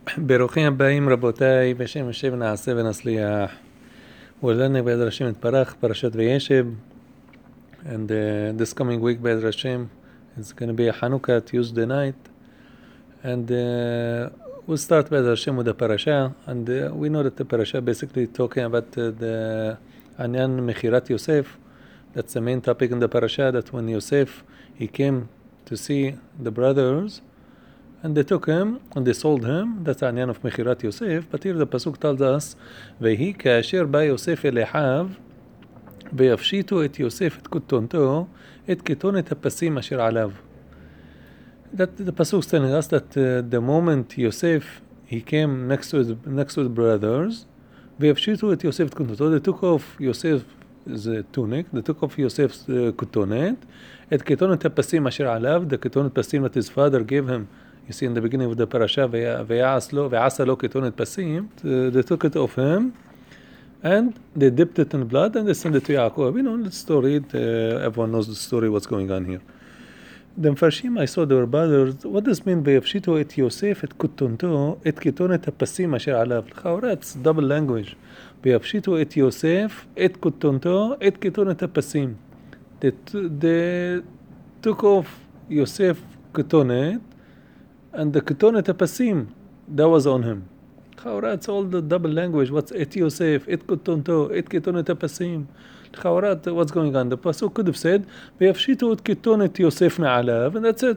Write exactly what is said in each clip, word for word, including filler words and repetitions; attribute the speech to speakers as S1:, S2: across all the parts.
S1: ברוכים הבאים רבותיי, בשם השם נעשה ונצליח. ולנו בעזרת השם יתברך פרשת וישב. And uh, this coming week בעזרת השם it's going to be a Hanukkah Tuesday night. And uh, we'll start בעזרת השם with the parasha. And uh, we know that the parasha basically talking about uh, the עניין מכירת יוסף. That's the main topic in the parasha, that when Yosef he came to see the brothers and they took him and they sold him. That's העניין of מכירת יוסף. But here the pasuk tells us, ויהי כאשר בא יוסף אל אחיו ויפשיטו את יוסף את כתונתו את כתונת הפסים אשר עליו. That the pasuk is telling us that uh, the moment Yosef he came next to his next to his brothers, ויפשיטו את יוסף את כתונתו, they took off Yosef's tunic, they took off Yosef's uh, כתונת, את כתונת הפסים אשר עליו, the כתונת פסים that his father gave him. You see in the beginning of the parasha, ועשה לו כתונת פסים, they took it off him, and they dipped it in blood, and they sent it to Yaakov. You know the story, uh, everyone knows the story, what's going on here. The מפרשים, I saw their brothers, what does mean, ויפשיטו את יוסף את כתונתו, את כתונת הפסים אשר עליו? לכאורה, it's double language. ויפשיטו את יוסף את כתונתו, את כתונת הפסים. They, they took off Yosef כתונת, and the ketonet hapasim, that was on him. Chawra, it's all the double language. What's et Yosef, et ketonto, et ketonet hapasim. Chawra, what's going on? The pasuk could have said, ויפשיטו את כתונת יוסף מעליו, and that's it.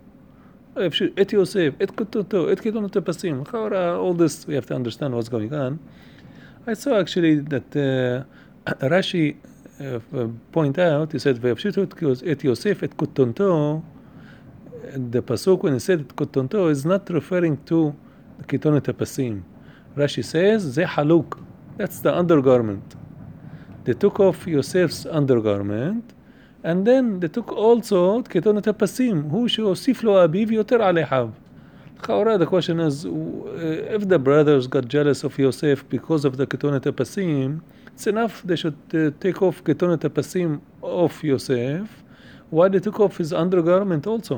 S1: Et Yosef, et ketonto, et ketonet hapasim. Chawra, all this, we have to understand what's going on. I saw actually that uh, Rashi uh, point out, he said, ויפשיטו את יוסף את כתונתו. The pasuk when he said כתונתו is not referring to the כתונת הפסים. Rashi says, זה חלוק. That's the undergarment. They took off Yosef's undergarment, and then they took also את כתונת הפסים, הוא שהוסיף לו אביו יותר על אחיו. לכאורה, the question is, if the brothers got jealous of Yosef because of the כתונת הפסים, it's enough they should uh, take off כתונת הפסים of Yosef, why they took off his undergarment also.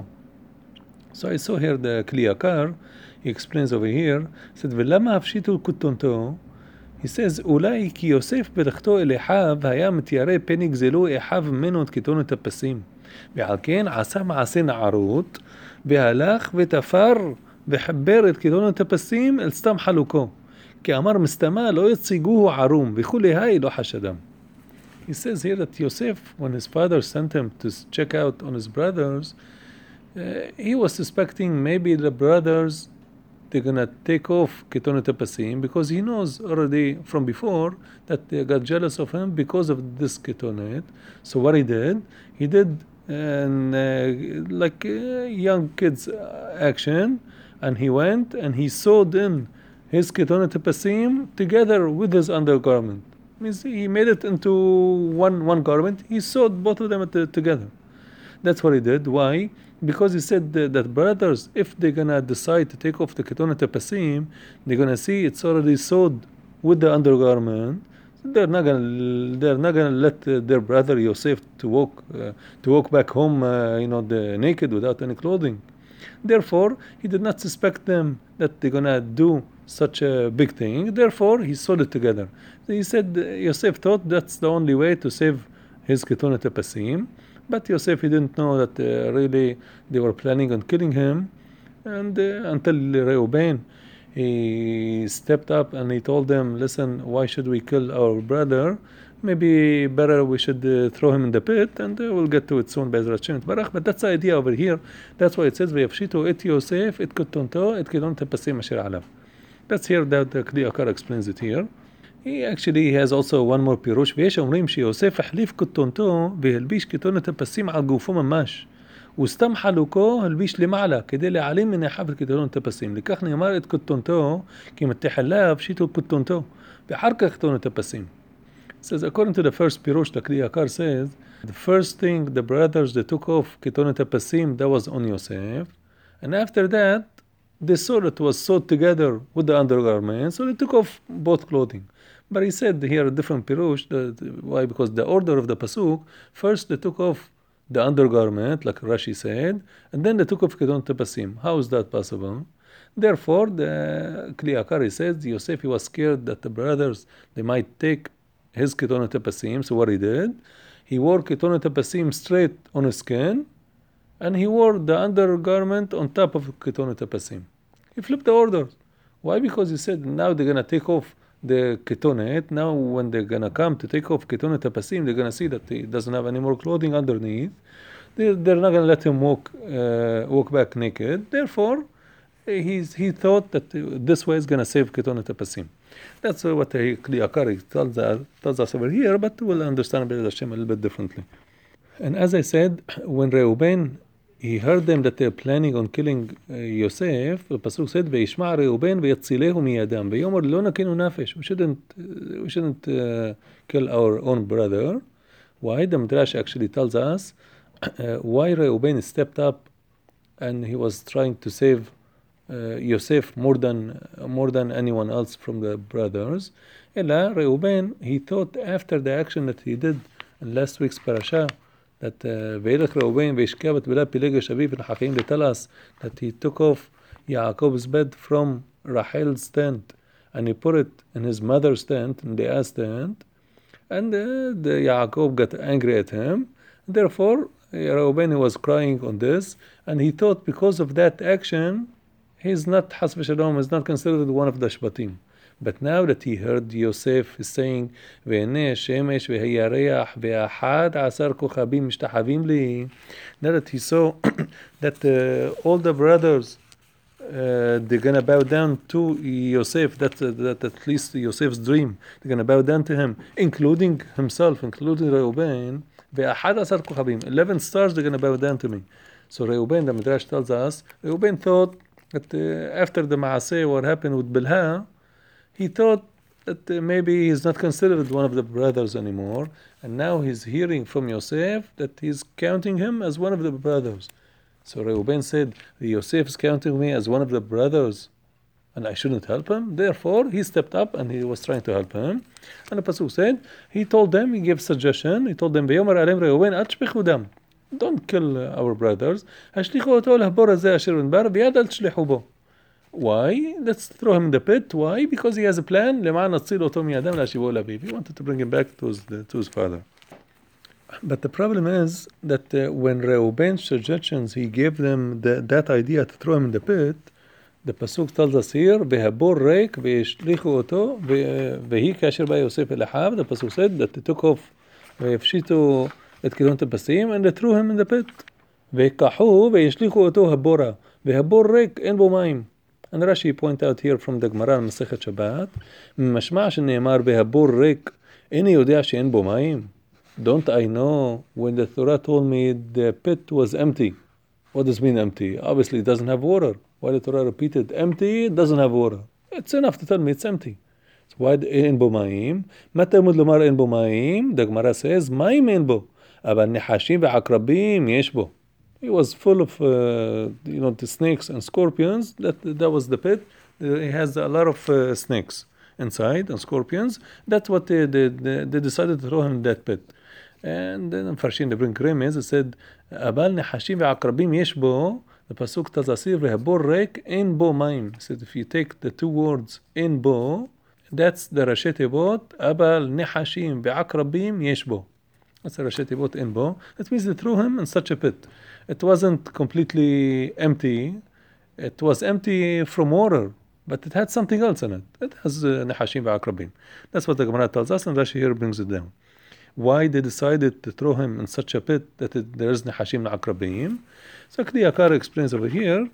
S1: So I saw here the Kli Yakar, he explains over here, said, ולמה הפשיטו כתונתו? He says, אולי כי יוסף בלכתו אל אחיו היה מתיירא פן יגזלו אחיו ממנו את כתונת הפסים. ועל כן עשה מעשה נערות, והלך ותפר וחיבר את כתונת הפסים אל סתם חלוקו. כי אמר מסתמה לא יציגוהו ערום, וכולי היי לא חשדם. He says here that Yosef, when his father sent him to check out on his brothers, Uh, he was suspecting maybe the brothers, they're going to take off ketonet hapasim because he knows already from before that they got jealous of him because of this ketonet. So what he did, he did an, uh, like uh, young kids action, and he went and he sewed in his ketonet hapasim together with his undergarment. Means he made it into one, one garment. He sewed both of them together. That's what he did. Why? Because he said that, that brothers, if they're gonna decide to take off the ketonet hapasim, they're gonna see it's already sewed with the undergarment. They're not gonna, they're not gonna let uh, their brother Yosef to walk, uh, to walk back home, uh, you know, the naked without any clothing. Therefore, he did not suspect them that they're gonna do such a big thing. Therefore, he sewed it together. He said uh, Yosef thought that's the only way to save his ketonet hapasim. But Yosef, he didn't know that uh, really they were planning on killing him. And uh, until Reuben, he stepped up and he told them, listen, why should we kill our brother? Maybe better we should uh, throw him in the pit, and uh, we'll get to it soon, Be'ezrat Hashem Yitbarach. But that's the idea over here. That's why it says, ויפשיטו את יוסף את כתונתו את כתונת הפסים אשר עליו. That's here that the Kli Yakar explains it here. He actually has also one more פירוש, ויש אומרים שיוסף החליף כתונתו והלביש כתונת הפסים על גופו ממש, וסתם חלוקו הלביש למעלה כדי להעלים מן אחיו את כתונת הפסים. לכך נאמר את כתונתו כי מתחלה הפשיטו כתונתו ואחר כך כתונת הפסים. It says, according to the first פירוש, the Kli Yakar says, the first thing the brothers they took off כתונת הפסים, that was on Yosef, and after that they saw it was sewed together with the undergarment, so they took off both clothing. But he said here a different pirush. That, why? Because the order of the pasuk, first they took off the undergarment, like Rashi said, and then they took off ketonet hapasim. How is that possible? Therefore, the Kli Yakari says Yosef, he was scared that the brothers, they might take his Ketonet Apasim. So what he did, he wore Ketonet Apasim straight on his skin, and he wore the undergarment on top of Ketonet Apasim. He flipped the order. Why? Because he said now they're gonna take off the Ketonet. Now when they're gonna come to take off Ketonet Apasim, they're gonna see that he doesn't have any more clothing underneath. They're, they're not gonna let him walk uh, walk back naked. Therefore, he's he thought that this way is gonna save Ketonet Apasim. That's what Kli Yakari tells us, tells us over here, but we'll understand B'ezras Hashem a little bit differently. And as I said, when Reuben, he heard them that they're planning on killing uh, Yosef, the Pasuk said, "Ve'ishma Reuben ve'yatzilehu miyadam ve'yomer lo nakinu nafesh." We shouldn't, uh, we shouldn't uh, kill our own brother. Why? The Midrash actually tells us uh, why Reuben stepped up and he was trying to save uh, Yosef more than uh, more than anyone else from the brothers. Ella Reuben, he thought after the action that he did in last week's parasha, that Ve'elech Reuben ve'ishkavet b'la pilegesh aviv v'nachachim, they tell us that he took off Yaakov's bed from Rachel's tent and he put it in his mother's tent, in Leah's tent, and uh, the Yaakov got angry at him. Therefore, Reuben was crying on this, and he thought because of that action, he's not Has v'Shalom, is not considered one of the Shvatim. But now that he heard Yosef is saying, "Ve'eneh shemesh ve'hayareach ve'ahad asar kochabim mishtachavim li," now that he saw that uh, all the brothers uh, they're gonna bow down to Yosef, that, uh, that at least Yosef's dream, they're gonna bow down to him, including himself, including Reuben. Ve'ahad asar kochabim, eleven stars, they're gonna bow down to me. So Reuben, the Midrash tells us, Reuben thought that uh, after the Maaseh, what happened with Bilhah, he thought that uh, maybe he's not considered one of the brothers anymore, and now he's hearing from Yosef that he's counting him as one of the brothers. So Reuben said, Yosef is counting me as one of the brothers, and I shouldn't help him. Therefore, he stepped up and he was trying to help him. And the Pasuk said, he told them, he gave suggestion, he told them, "Ve'yomer alem Reuben, at shpichu dam." Don't kill uh, our brothers. Hashlichu oto lahbor hazeh asher benbar, v'yad al tshlichu bo. Why? Let's throw him in the pit. Why? Because he has a plan. He wanted to bring him back to his, to his father. But the problem is that uh, when Reuben's suggestions, he gave them the, that idea to throw him in the pit, the Pasuk tells us here, "Ve'habor reik ve'yishlichu oto ve'hi kasher ba Yosef el Ahav." The Pasuk said that they took off ve'yafshitu et Ketonet Apasim and they threw him in the pit. Ve'kahu ve'yishlichu oto habora ve'habor reik en bo mayim. And Rashi point out here from the Gemara in Masechet Shabbat, משמע שנאמר בהבור ריק, איני יודע שאין בו מים. Don't I know when the Torah told me the pit was empty? What does mean empty? Obviously it doesn't have water. Why the Torah repeated empty? It doesn't have water. It's enough to tell me it's empty. So why אין בו מים? מה תלמוד לומר אין בו מים? The Gemara says, מים אין בו, אבל נחשים ועקרבים יש בו. He was full of, uh, you know, the snakes and scorpions. That that was the pit. Uh, he has a lot of uh, snakes inside and scorpions. That's what they, they, they, they decided to throw him in that pit. And then Farshin, they bring remez. It said, "Abal nehashim ve'akrabim yesh bo." The pasuk tells us here, "Ve'habor reik ein bo mayim." It said, if you take the two words "ein bo," that's the Rashi Tevot. "Abal nehashim ve'akrabim yesh bo." That's the Rashi Tevot "ein bo." That means they threw him in such a pit. It wasn't completely empty. It was empty from water, but it had something else in it. It has nehashim uh, v'akrabim. That's what the Gemara tells us, and Rashi here brings it down. Why they decided to throw him in such a pit that it, there is nehashim v'akrabim? So Kli Yakar explains over here.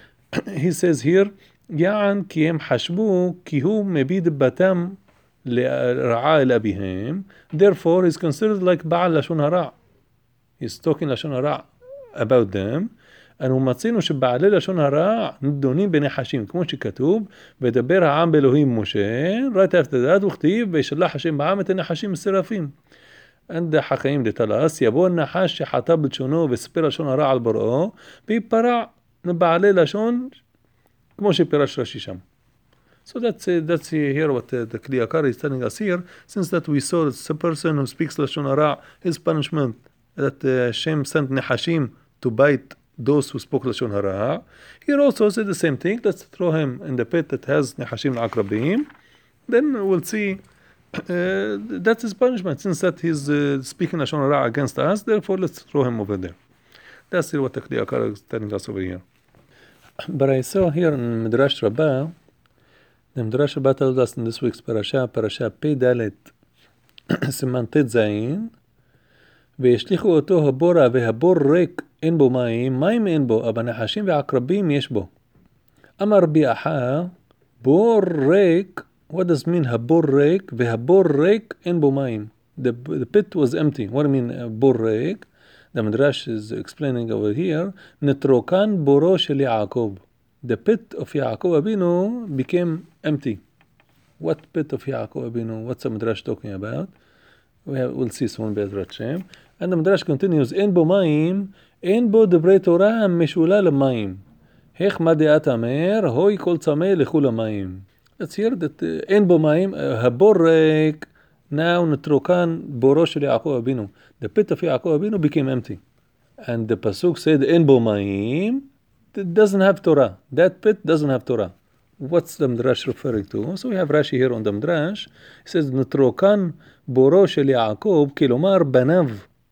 S1: He says here, "Ya'an ki hem hashbu ki hu mebid batam le'ra'a el abihem." Therefore, he's considered like Ba'al Lashon Hara. He's talking Lashon Hara about them, and ומצאנו שבעלי לשון הרע נדונים בנחשים, כמו שכתוב, ודבר העם באלוהים משה, right after that, וכתיב, וישלח השם בעם את הנחשים השרפים. And the חכמים they tell us, יבוא הנחש שחטא בלשונו וספר לשון הרע על בוראו, ויפרע בעלי לשון, כמו שפירש רש"י שם. So that's uh, that's here what uh, the Kli Yakar is telling us here, since that we saw it's a person who speaks לשון הרע, his punishment, that uh, Hashem sent נחשים to bite those who spoke Lashon Hara. Here also said the same thing. Let's throw him in the pit that has Nehashim Akrabim. Then we'll see uh, that's his punishment. Since that he's uh, speaking Lashon Hara against us, therefore let's throw him over there. That's what the Kli Yakar is telling us over here. But I saw here in Midrash Rabbah, the Midrash Rabbah tells us in this week's parasha, parasha Pei Dalet, סימן ט' וישליכו אותו הבורה והבור ריק אין בו מים, מים אין בו, אבל נחשים ועקרבים יש בו. אמר רבי אחא, בור ריק, what does mean הבור ריק, והבור ריק אין בו מים. The, the pit was empty. What do you mean uh, בור ריק? The Midrash is explaining over here, נטרוקן בורו של יעקב. The pit of Yaakov Abinu became empty. What pit of Yaakov Abinu? What's the Midrash talking about? We have, we'll see soon Be'ezrat Hashem. And the Midrash continues, אין בו מים, אין בו דברי תורה המשולה למים. איך מה דעת אמר, הוי כל צמא לכו למים. Let's hear that uh, אין בו מים, uh, הבור ריק, now נטרוקן בורו של יעקב אבינו. The pit of Yaakov Abinu became empty. And the Pasuk said, אין בו מים, it doesn't have Torah. That pit doesn't have Torah. What's the Midrash referring to? So we have Rashi here on the Midrash. He says, נטרוקן בורו של יעקב, כלומר בניו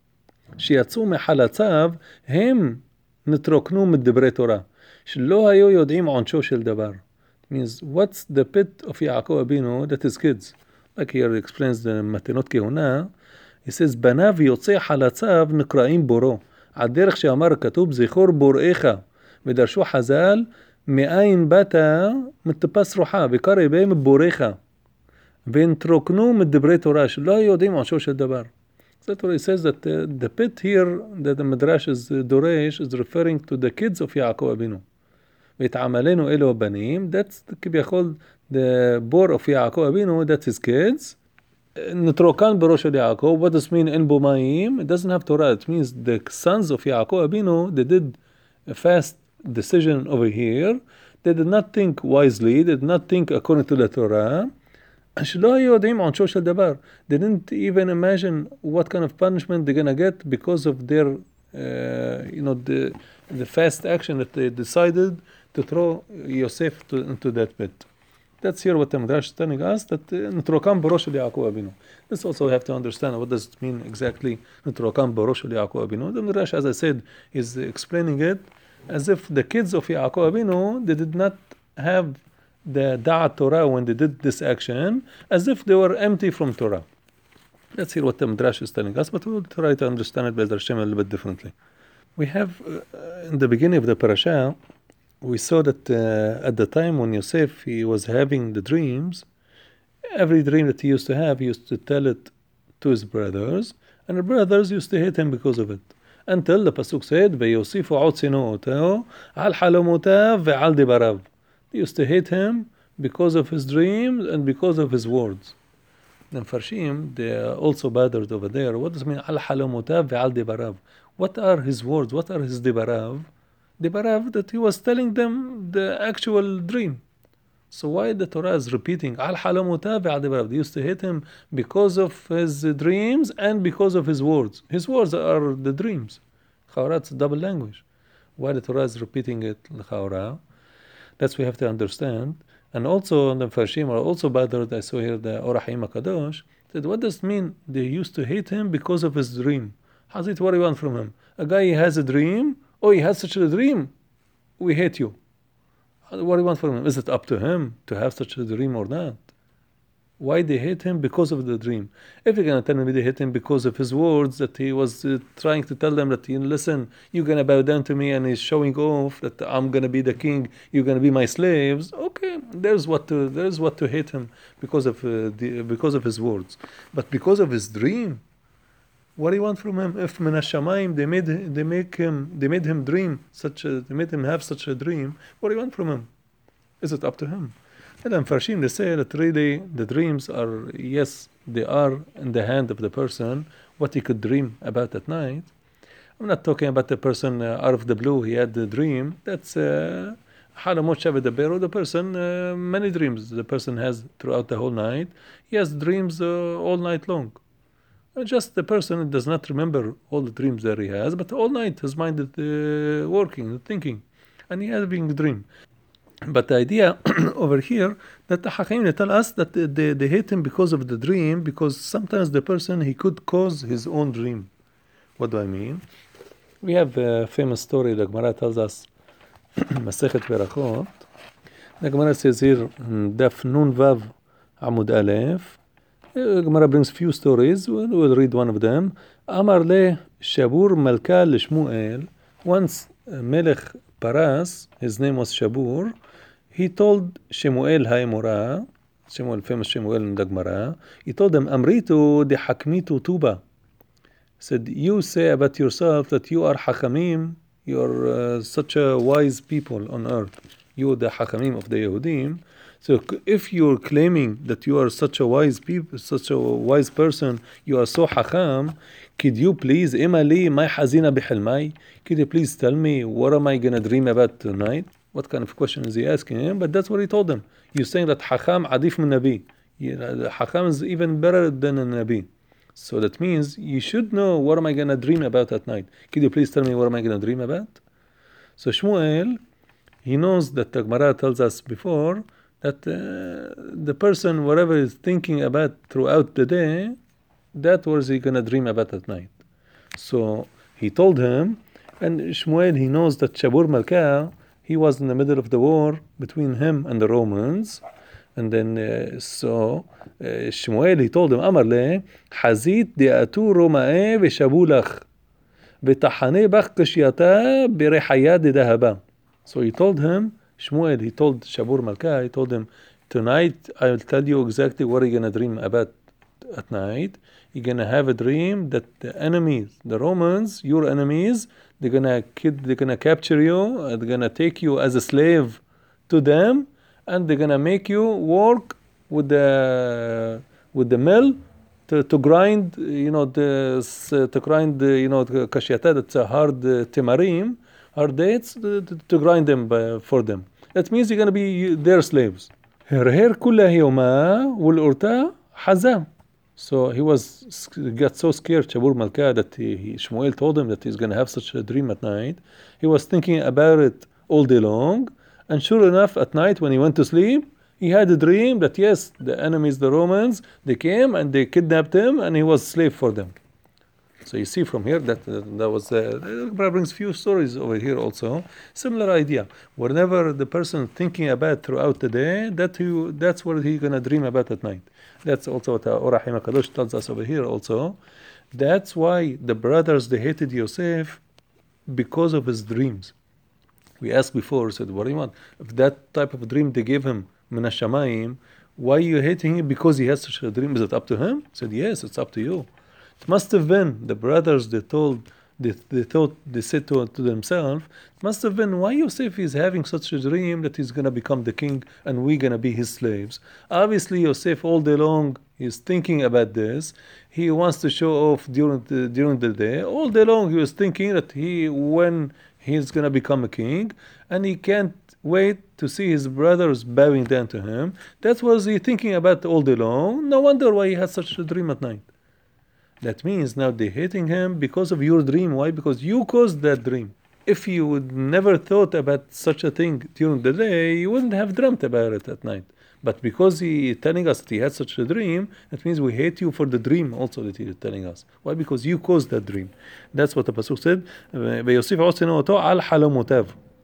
S1: שיצאו מחלציו, הם נטרוקנו מדברי תורה, שלא היו יודעים עונשו של דבר. It means, what's the pit of Yaakov Abinu that is kids? Like here explains the מתנות כהונה. He says, בניו יוצא חלציו נקראים בורו. על דרך שאמר כתוב, זכור בוראיך. ודרשו חז"ל, מאין באת מטפס רוחה, וקרא בהם בוריך. ונטרוקנו מדברי תורה, שלא יודעים עונשו של דבר. That's what he says, that uh, the pit here, that the Midrash is uh, Doresh, is referring to the kids of Yaakov Abinu. והתעמלנו אלו הבנים, that's כביכול the bore of Yaakov Abinu, that's his kids. נטרוקן בראש של יעקב, what does mean אין בו מים? It doesn't have Torah, it means the sons of Yaakov Abinu, they did a fast decision over here. They did not think wisely, they did not think according to the Torah. שלא היו יודעים עונשו של דבר. They didn't even imagine what kind of punishment they're going to get because of their, uh, you know, the, the fast action that they decided to throw Yosef to, into that pit. That's here what the Midrash is telling us, that נטרוקן בראש של יעקב אבינו. This also have to understand what does it mean exactly, נטרוקן בראש של יעקב אבינו. The Midrash, as I said, is explaining it as if the kids of Yaakov Avinu, they did not have the Da'at Torah when they did this action, as if they were empty from Torah. Let's hear what the Midrash is telling us, but we'll try to understand it Be'ezrat Hashem a little bit differently. We have, uh, in the beginning of the parasha, we saw that uh, at the time when Yosef, he was having the dreams, every dream that he used to have, he used to tell it to his brothers, and the brothers used to hate him because of it. Until the Pasuk said, ויוסיפו עוד שנאו אותו, על חלומותיו ועל דיבריו. They used to hate him because of his dreams and because of his words. The Mfarshim, they are also bothered over there. What does it mean, על חלומותיו ועל דיבריו? What are his words? What are his dibarav? Dibarav, that he was telling them the actual dream. So why the Torah is repeating, على حلموته ועל דיבריו? They used to hate him because of his dreams and because of his words. His words are the dreams. L'chaora, it's a double language. Why the Torah is repeating it, l'chaora? That's what we have to understand. And also, the Mfarshim are also bothered. I saw here the Or HaChaim HaKadosh. Said, what does it mean? They used to hate him because of his dream. How's it? What do you want from him? A guy, he has a dream. Oh, he has such a dream. We hate you. What do you want from him? Is it up to him to have such a dream or not? Why they hate him? Because of the dream. If you're going to tell me they hate him because of his words, that he was uh, trying to tell them that, you know, listen, you're going to bow down to me, and he's showing off that I'm going to be the king, you're going to be my slaves. Okay, there's what to there's what to hate him because of uh, the because of his words. But because of his dream, what do you want from him? If min hashamayim they made they make him they made him dream such a they made him have such a dream, what do you want from him? Is it up to him? And then Farshim, they say that really the dreams are, yes, they are in the hand of the person, what he could dream about at night. I'm not talking about the person uh, out of the blue, he had the dream. That's uh, the person, uh, many dreams the person has throughout the whole night. He has dreams uh, all night long. Just the person does not remember all the dreams that he has, but all night his mind is uh, working, thinking, and he having a dream. But the idea over here that the Hakim tell us that they, they hate him because of the dream, because sometimes the person he could cause his own dream. What do I mean? We have a famous story the Gemara tells us, Masechet Berachot. The Gemara says here, Daf Nun Vav Amud Aleph. The Gemara brings few stories. We'll, we'll read one of them. Amar le Shabur Malka Shmuel. Once Melech Paras, his name was Shabur, he told Shemuel Haimura, Shemuel, famous Shemuel in the Gemara, he told them, Amritu de Hakmitu Tuba. Said, you say about yourself that you are Hakamim, you are uh, such a wise people on earth. You are the Hakamim of the Yehudim. So if you're claiming that you are such a wise people, such a wise person, you are so Hakam, could you please, Imali, my Hazina bihilmai, could you please tell me what am I going to dream about tonight? What kind of question is he asking him? But that's what he told them. You're saying that Hakam adif min Nabi. Hakam is even better than a Nabi. So that means you should know what am I going to dream about at night. Could you please tell me what am I going to dream about? So Shmuel, he knows that the Gemara tells us before that uh, the person, whatever is thinking about throughout the day, that was he going to dream about at night. So he told him, and Shmuel, he knows that Shabur Malka, he was in the middle of the war between him and the Romans. And then, uh, so, uh, Shmuel, he told him, Amar le, Hazit di'atu Roma'e v'shabulach, v'tahane bach kashyata b'rehaya dehaba. So he told him, Shmuel, he told Shabur Malka, he told him, tonight I will tell you exactly what you're going to dream about at night. You're going to have a dream that the enemies, the Romans, your enemies, they're going to kid, they're going to capture you, they're going to take you as a slave to them, and they're going to make you work with the with the mill to, to grind, you know, the, to grind, the, you know, kashyata, that's a hard uh, timarim, hard dates, to, to grind them by, for them. That means you're going to be their slaves. Her hair kulla yawma wal urta hazam. So he was got so scared, Shabur Malka, that he, he, Shmuel told him that he's going to have such a dream at night. He was thinking about it all day long. And sure enough, at night when he went to sleep, he had a dream that yes, the enemies, the Romans, they came and they kidnapped him and he was a slave for them. So you see from here that uh, that was, uh, the Gemara brings few stories over here also. Similar idea. Whenever the person thinking about throughout the day, that he, that's what he's going to dream about at night. That's also what Or HaChaim HaKadosh tells us over here also. That's why the brothers, they hated Yosef because of his dreams. We asked before, said, what do you want? If that type of dream they gave him, Min HaShamayim, why are you hating him? Because he has such a dream. Is it up to him? He said, yes, it's up to you. It must have been the brothers, they told, they, they thought, they said to, to themselves, it must have been why Yosef is having such a dream that he's going to become the king and we're going to be his slaves. Obviously, Yosef all day long is thinking about this. He wants to show off during the, during the day. All day long he was thinking that he, when he's going to become a king, and he can't wait to see his brothers bowing down to him. That was he thinking about all day long. No wonder why he had such a dream at night. That means now they're hating him because of your dream. Why? Because you caused that dream. If you would never thought about such a thing during the day, you wouldn't have dreamt about it at night. But because he is telling us that he had such a dream, that means we hate you for the dream also that he is telling us. Why? Because you caused that dream. That's what the Pasuk said. ויוסיף עושינו אותו על חלומותיו.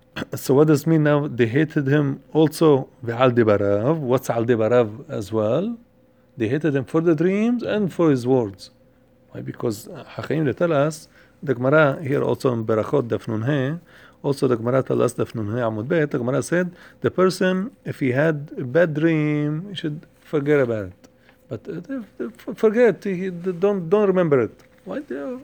S1: So what does it mean now? They hated him also ועל דבריו. What's על דבריו as well? They hated him for the dreams and for his words. Why? Because Hachaim, they tell us, the Gemara here also in Berachot Daf Nun He, also the Gemara tells us Daf Nun He Amud Bet, the Gemara said, the person, if he had a bad dream, he should forget about it. But uh, forget, he, don't, don't remember it. Why?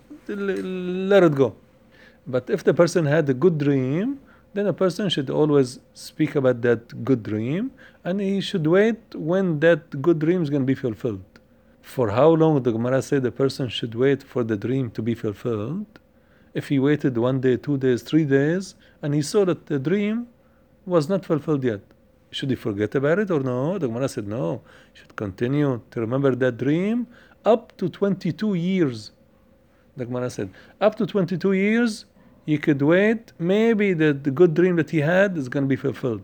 S1: Let it go. But if the person had a good dream, then a person should always speak about that good dream, and he should wait when that good dream is going to be fulfilled. For how long the Gemara said the person should wait for the dream to be fulfilled? If he waited one day, two days, three days, and he saw that the dream was not fulfilled yet, should he forget about it or no? The Gemara said no. He should continue to remember that dream up to twenty-two years. The Gemara said, up to twenty-two years, you could wait. Maybe the, the good dream that he had is going to be fulfilled.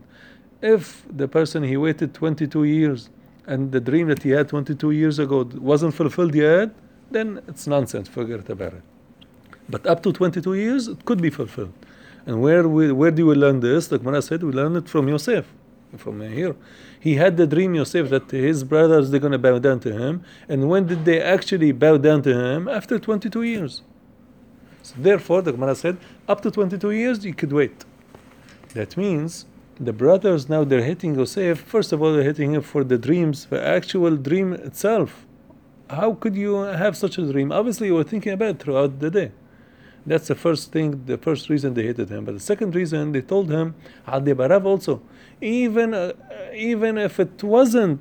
S1: If the person, he waited twenty-two years and the dream that he had twenty-two years ago wasn't fulfilled yet, then it's nonsense. Forget about it. But up to twenty-two years, it could be fulfilled. And where we, where do we learn this? The Gemara said we learn it from Yosef, from here. He had the dream, Yosef, that his brothers, they're going to bow down to him. And when did they actually bow down to him? After twenty-two years. So therefore, the Gemara said, up to twenty-two years, you could wait. That means the brothers, now they're hitting Yosef. First of all, they're hitting him for the dreams, the actual dream itself. How could you have such a dream? Obviously, you were thinking about it throughout the day. That's the first thing, the first reason they hated him. But the second reason, they told him, Adi Barav also, even, uh, even if it wasn't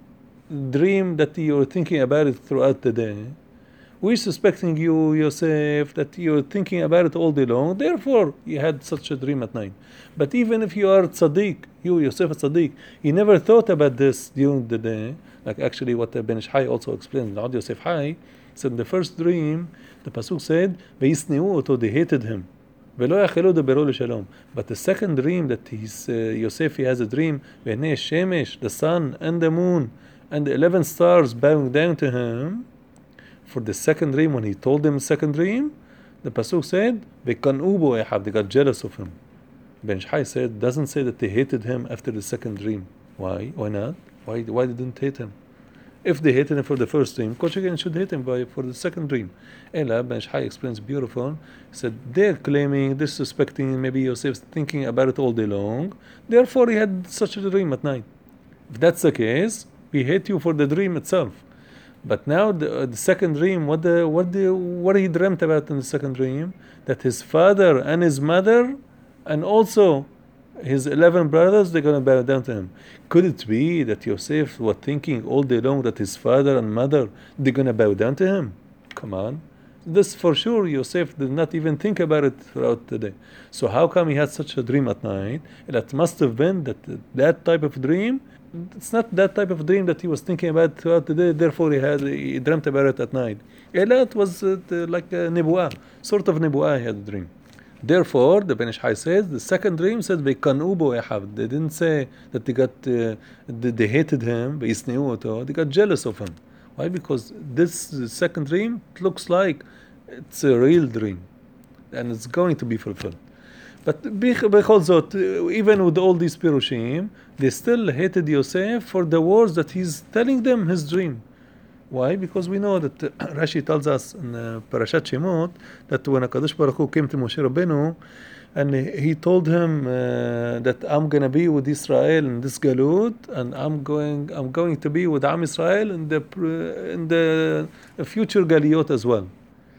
S1: dream that you were thinking about it throughout the day, we're suspecting you, Yosef, that you're thinking about it all day long. Therefore, you had such a dream at night. But even if you are tzaddik, you, Yosef, a tzaddik, you never thought about this during the day. Like actually what Ben Ish Hai also explained, not Yosef Hai, said in the first dream, the pasuk said, "Vayisneu oto," they hated him. "Velo yachelu debero l'shalom." But the second dream that he's, uh, Yosef, he has a dream, "V'nei shemesh," the sun and the moon and the eleven stars bowing down to him. For the second dream, when he told them the second dream, the pasuk said, "V'kanu bo ehav," they got jealous of him. Ben Ish Hai said, doesn't say that they hated him after the second dream. Why? Why not? Why? Why they didn't hate him? If they hated him for the first dream, Coach again should hate him by, for the second dream. Ella, Ben Ish Hai explains beautiful. He said, they're claiming, they're suspecting maybe Yosef's thinking about it all day long. Therefore, he had such a dream at night. If that's the case, we hate you for the dream itself. But now the, uh, the second dream, what the what the what he dreamt about in the second dream, that his father and his mother, and also his eleven brothers, they're going to bow down to him. Could it be that Yosef was thinking all day long that his father and mother, they're going to bow down to him? Come on. This for sure, Yosef did not even think about it throughout the day. So how come he had such a dream at night? It must have been that that type of dream, it's not that type of dream that he was thinking about throughout the day, therefore he had he dreamt about it at night. It was uh, like a nebuah, sort of nebuah, he had a dream. Therefore, the Ben Ish Hai says, the second dream says, "V'kanu bo ehav." They didn't say that they got, uh, they, they hated him, v'yisneu oto. They got jealous of him. Why? Because this second dream looks like it's a real dream, and it's going to be fulfilled. But b'chol zot, even with all these pirushim, they still hated Yosef for the words that he's telling them his dream. Why? Because we know that uh, Rashi tells us in uh, Parashat Shemot that when HaKadosh Baruch Hu came to Moshe Rabbeinu and he told him uh, that I'm going to be with Israel in this galut, and I'm going I'm going to be with Am Israel in the in the future galiyot as well.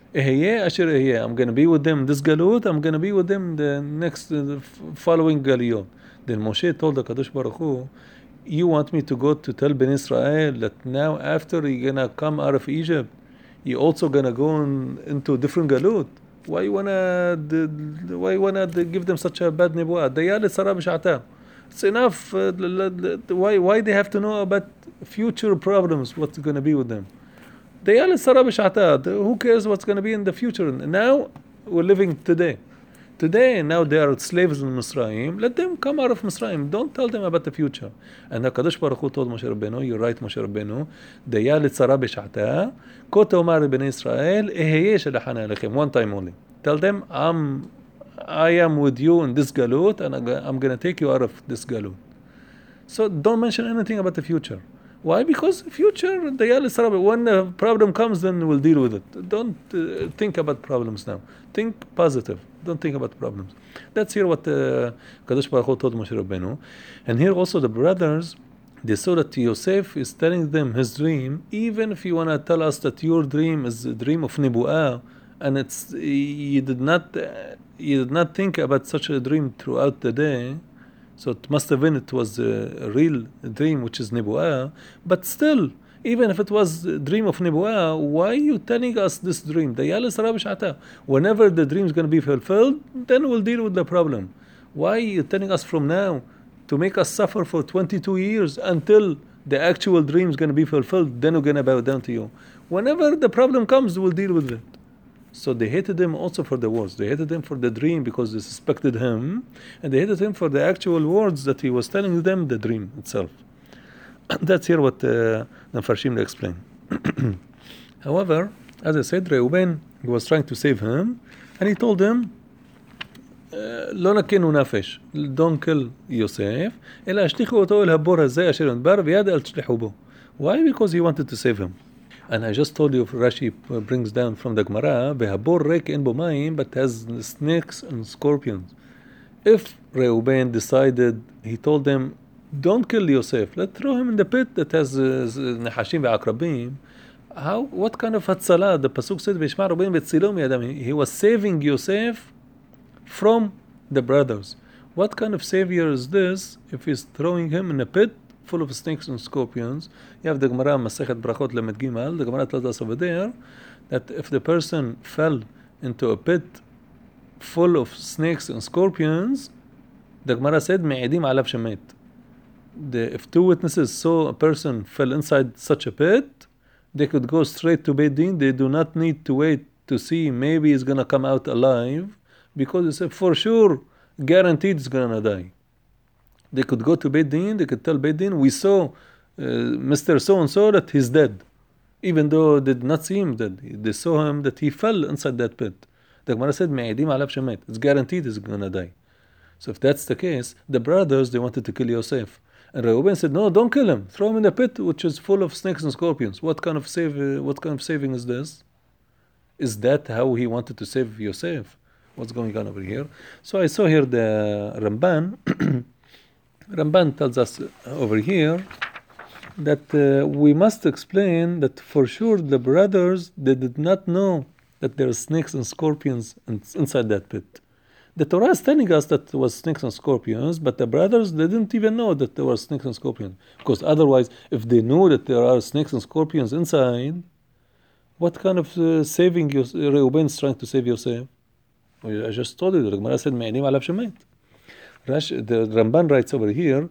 S1: I'm going to be with them in this galut, I'm going to be with them in the next uh, following galiyot. Then Moshe told HaKadosh Baruch Hu, you want me to go to tell Ben Israel that now after you're gonna come out of Egypt, you're also gonna go in, into different galut? Why you wanna why you wanna give them such a bad nebuah? Dayal tzara b'sha'ata. It's enough. Uh, why why they have to know about future problems? What's gonna be with them? Dayal tzara b'sha'ata. Who cares what's gonna be in the future? Now we're living today. Today, now they are slaves in Misraim. Let them come out of Misraim. Don't tell them about the future. And HaKadosh Baruch Hu told Moshe Rabbeinu, you're right, Moshe Rabbeinu, Daya litzara b'sha'ata, ko te'omar b'nei Israel, eheye shelachana alechem. One time only. Tell them, I'm, I am with you in this galut, and I'm going to take you out of this galut. So don't mention anything about the future. Why? Because future, Daya litzara, when a problem comes, then we'll deal with it. Don't uh, think about problems now. Think positive. Don't think about problems. That's here what uh, Kadosh Baruch Hu told Moshe Rabbeinu. And here also the brothers, they saw that Yosef is telling them his dream. Even if you want to tell us that your dream is a dream of Nebu'ah, and it's you did not uh, you did not think about such a dream throughout the day, so it must have been it was a real dream, which is Nebu'ah. But still, even if it was a dream of Nebu'ah, why are you telling us this dream? Whenever the dream is going to be fulfilled, then we'll deal with the problem. Why are you telling us from now to make us suffer for twenty-two years until the actual dream is going to be fulfilled, then we're going to bow down to you. Whenever the problem comes, we'll deal with it. So they hated him also for the words. They hated him for the dream because they suspected him, and they hated him for the actual words that he was telling them, the dream itself. That's here what uh, the Mfarshim explain. However, as I said, Reuben, he was trying to save him, and he told him, לא נקנו נפש, don't kill Yosef, אלא השליכו אותו אל הבור הזה אשר במדבר, ויד אל תשלחו בו. Why? Because he wanted to save him. And I just told you, Rashi brings down from the Gemara, והבור ריק אין בו מים, but has snakes and scorpions. If Reuben decided, he told them, don't kill Yosef, let's throw him in the pit that has נחשים ועקרבים. How? What kind of הצלה? The pasuk said, וישמע רeuben והצילו מידם. He was saving Yosef from the brothers. What kind of savior is this if he's throwing him in a pit full of snakes and scorpions? You have the Gemara Masechet Brachot Lamed Gimel. The Gemara tells us over there that if the person fell into a pit full of snakes and scorpions, the Gemara said me'edim alav shemet. The if two witnesses saw a person fell inside such a pit, they could go straight to Beit Din. They do not need to wait to see maybe he's gonna come out alive, because they said for sure, guaranteed he's gonna die. They could go to Beit Din, they could tell Beit Din, we saw uh, Mister So-and-so that he's dead. Even though they did not see him dead. They saw him that he fell inside that pit. The Gemara said, me'edim alav shemet. It's guaranteed he's gonna die. So if that's the case, the brothers, they wanted to kill Yosef. And Reuben said, no, don't kill him. Throw him in the pit, which is full of snakes and scorpions. What kind of save? Uh, what kind of saving is this? Is that how he wanted to save Yosef? What's going on over here? So I saw here the Ramban. Ramban tells us over here that uh, we must explain that for sure the brothers, they did not know that there are snakes and scorpions inside that pit. The Torah is telling us that there was snakes and scorpions, but the brothers, they didn't even know that there were snakes and scorpions. Because otherwise, if they knew that there are snakes and scorpions inside, what kind of uh, saving Yos- Reuben is trying to save Yosef? I just told you, the Gemara said, me'edim alav shemet. The Ramban writes over here,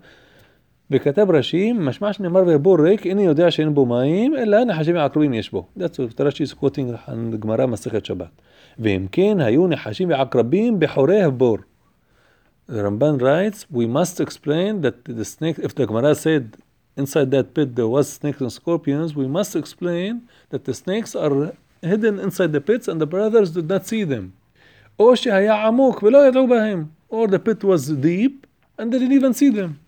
S1: וכתב רש"י, משמע שנאמר והבור ריק, איני יודע שאין בו מים, אלא נחשים ועקרבים יש בו. That's what Rashi is quoting on the Gemara מסכת שבת. ואם כן, היו נחשים ועקרבים בחורי הבור. The Ramban writes, we must explain that the snake, if the Gemara said inside that pit there was snakes and scorpions, we must explain that the snakes are hidden inside the pits and the brothers did not see them. או שהיה עמוק ולא ידעו בהם. Or the pit was deep and they didn't even see them.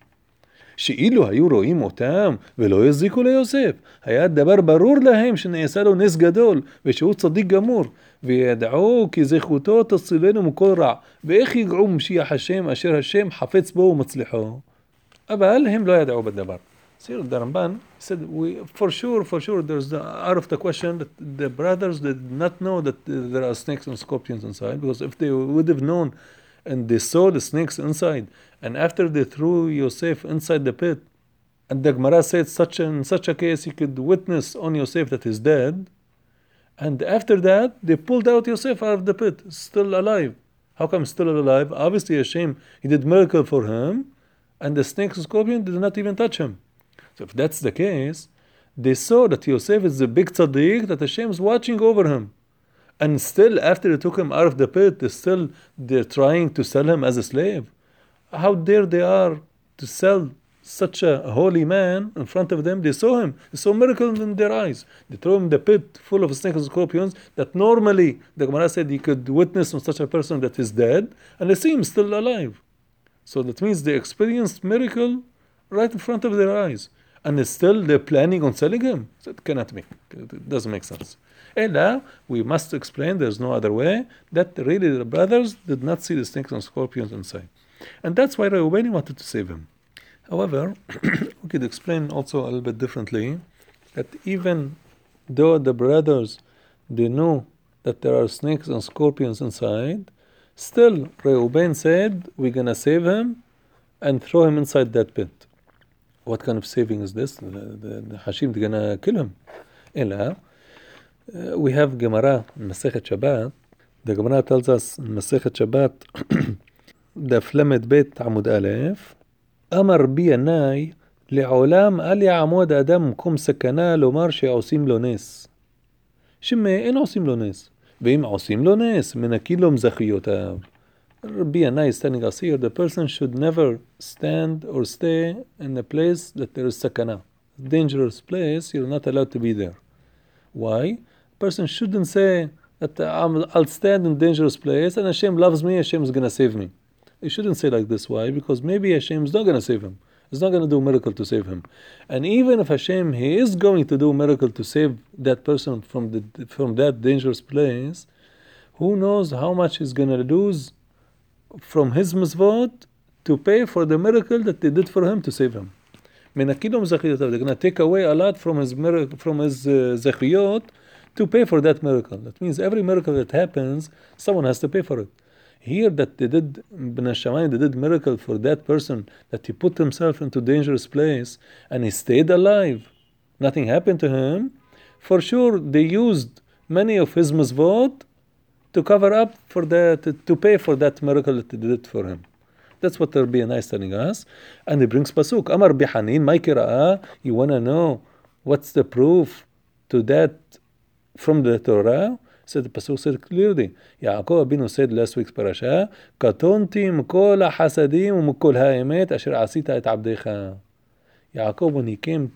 S1: שאילו היו רואים אותם ולא יזיקו ליוסף, היה דבר ברור להם שנעשה לו נס גדול ושהוא צדיק גמור, וידעו כי זכותו תצילנו מכל רע, ואיך יגעו משיח השם אשר השם חפץ בו ומצליחו. אבל הם לא ידעו בדבר. See, the Ramban said, we, for sure, for sure, there's the, out of the question that the brothers did not know that there are snakes and scorpions inside, because if they would have known and they saw the snakes inside, and after they threw Yosef inside the pit, and the Gemara said such a, in such a case he could witness on Yosef that he's dead, and after that they pulled out Yosef out of the pit, still alive. How come still alive? Obviously Hashem, he did miracle for him, and the snakes and scorpion did not even touch him. So if that's the case, they saw that Yosef is the big tzaddik, that Hashem is watching over him. And still, after they took him out of the pit, they still they're trying to sell him as a slave. How dare they are to sell such a holy man in front of them? They saw him. They saw miracles in their eyes. They threw him in the pit full of snakes and scorpions that normally, the Gemara said, he could witness on such a person that is dead, and they see him still alive. So that means they experienced miracle right in front of their eyes. And still they're planning on selling him. So it cannot be. It doesn't make sense. And now we must explain, there's no other way, that really the brothers did not see the snakes and scorpions inside. And that's why Reuben wanted to save him. However, we could explain also a little bit differently, that even though the brothers, they knew that there are snakes and scorpions inside, still Reuben said, we're going to save him and throw him inside that pit. What kind of saving is this? The, the, the Hashim, they're going to kill him. Ella, uh, we have Gemara in Masechet Shabbat. The Gemara tells us in Masechet Shabbat, the Flamed Bet Amud Aleph, Amar bi Yanai לעולם אל יעמוד אדם מקום סכנה לומר שעושים לו נס. שמה אין עושים לו נס. ואם עושים לו נס, מנקים לו מזכיותיו. Be a nice standing us here. The person should never stand or stay in a place that there is sakana. Dangerous place, you're not allowed to be there. Why? Person shouldn't say that I'm, I'll stand in dangerous place and Hashem loves me, Hashem is going to save me. He shouldn't say like this. Why? Because maybe Hashem is not going to save him. He's not going to do a miracle to save him. And even if Hashem, he is going to do a miracle to save that person from the from that dangerous place, who knows how much he's going to lose from his mitzvot to pay for the miracle that they did for him to save him. They're going to take away a lot from his from his uh, zechiyot to pay for that miracle. That means every miracle that happens, someone has to pay for it. Here that they did, Bnei Shamayim, they did miracle for that person, that he put himself into dangerous place and he stayed alive. Nothing happened to him. For sure, they used many of his mitzvot to cover up for that, to, to pay for that miracle that they did for him. That's what Rabbi Yanai is telling us. And he brings pasuk. Amar bihanin, my kira'ah, you want to know what's the proof to that from the Torah? Said the pasuk said clearly. Yaakov Abinu said last week's parasha, Katonti m'kol hasadim u'm'kol ha'emet asher asita et abdecha. Yaakov, when he came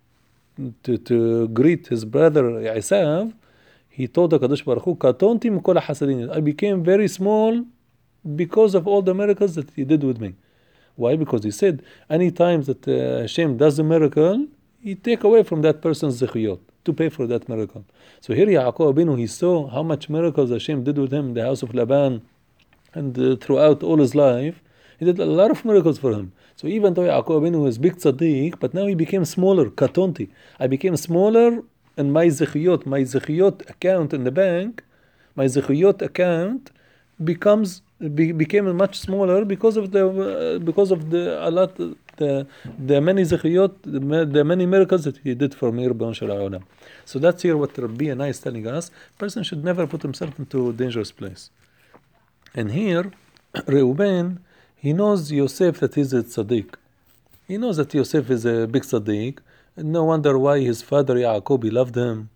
S1: to, to greet his brother Esav, he told the Kadosh Baruch Hu, Katonti m'kol hasadim. I became very small because of all the miracles that he did with me. Why? Because he said, any times that uh, Hashem does a miracle, he take away from that person's zechiyot to pay for that miracle. So here Yaakov Abinu, he saw how much miracles Hashem did with him in the house of Laban and uh, throughout all his life. He did a lot of miracles for him. So even though Yaakov Abinu was big tzaddik, but now he became smaller, katonti. I became smaller in my zechiyot, my zechiyot account in the bank, my zechiyot account becomes be, became much smaller because of the uh, because of the a lot the the many zechiyot, the, the many miracles that he did for me, Rabbi Shalom. So that's here what Rabbi Yanai is telling us. Person should never put himself into a dangerous place. And here, Reuben, he knows Yosef that he's a tzaddik. He knows that Yosef is a big tzaddik. And no wonder why his father Yaakov, he loved him.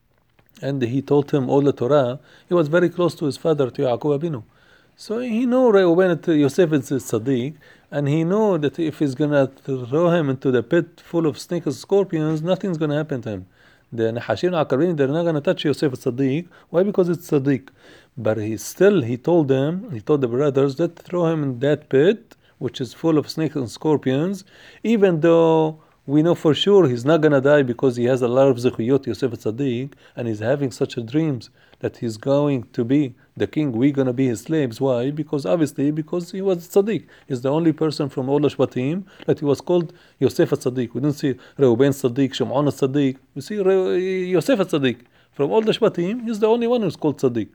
S1: And he taught him all the Torah. He was very close to his father, to Yaakov Abinu. So he knew Reuben that Yosef is a tzaddik, and he knew that if he's going to throw him into the pit full of snakes and scorpions, nothing's going to happen to him. The Nahashim and Akarim, they're not going to touch Yosef tzaddik. Why? Because it's tzaddik. But he still, he told them, he told the brothers, that throw him in that pit, which is full of snakes and scorpions, even though we know for sure he's not going to die because he has a lot of zechuyot, Yosef tzaddik, and he's having such a dreams that he's going to be the king, we're going to be his slaves. Why? Because obviously, because he was tzaddik. He's the only person from all the Shvatim that he was called Yosef tzaddik. We didn't see Reuben tzaddik, Shimon tzaddik. We see Yosef tzaddik. From all the Shvatim, he's the only one who's called tzaddik.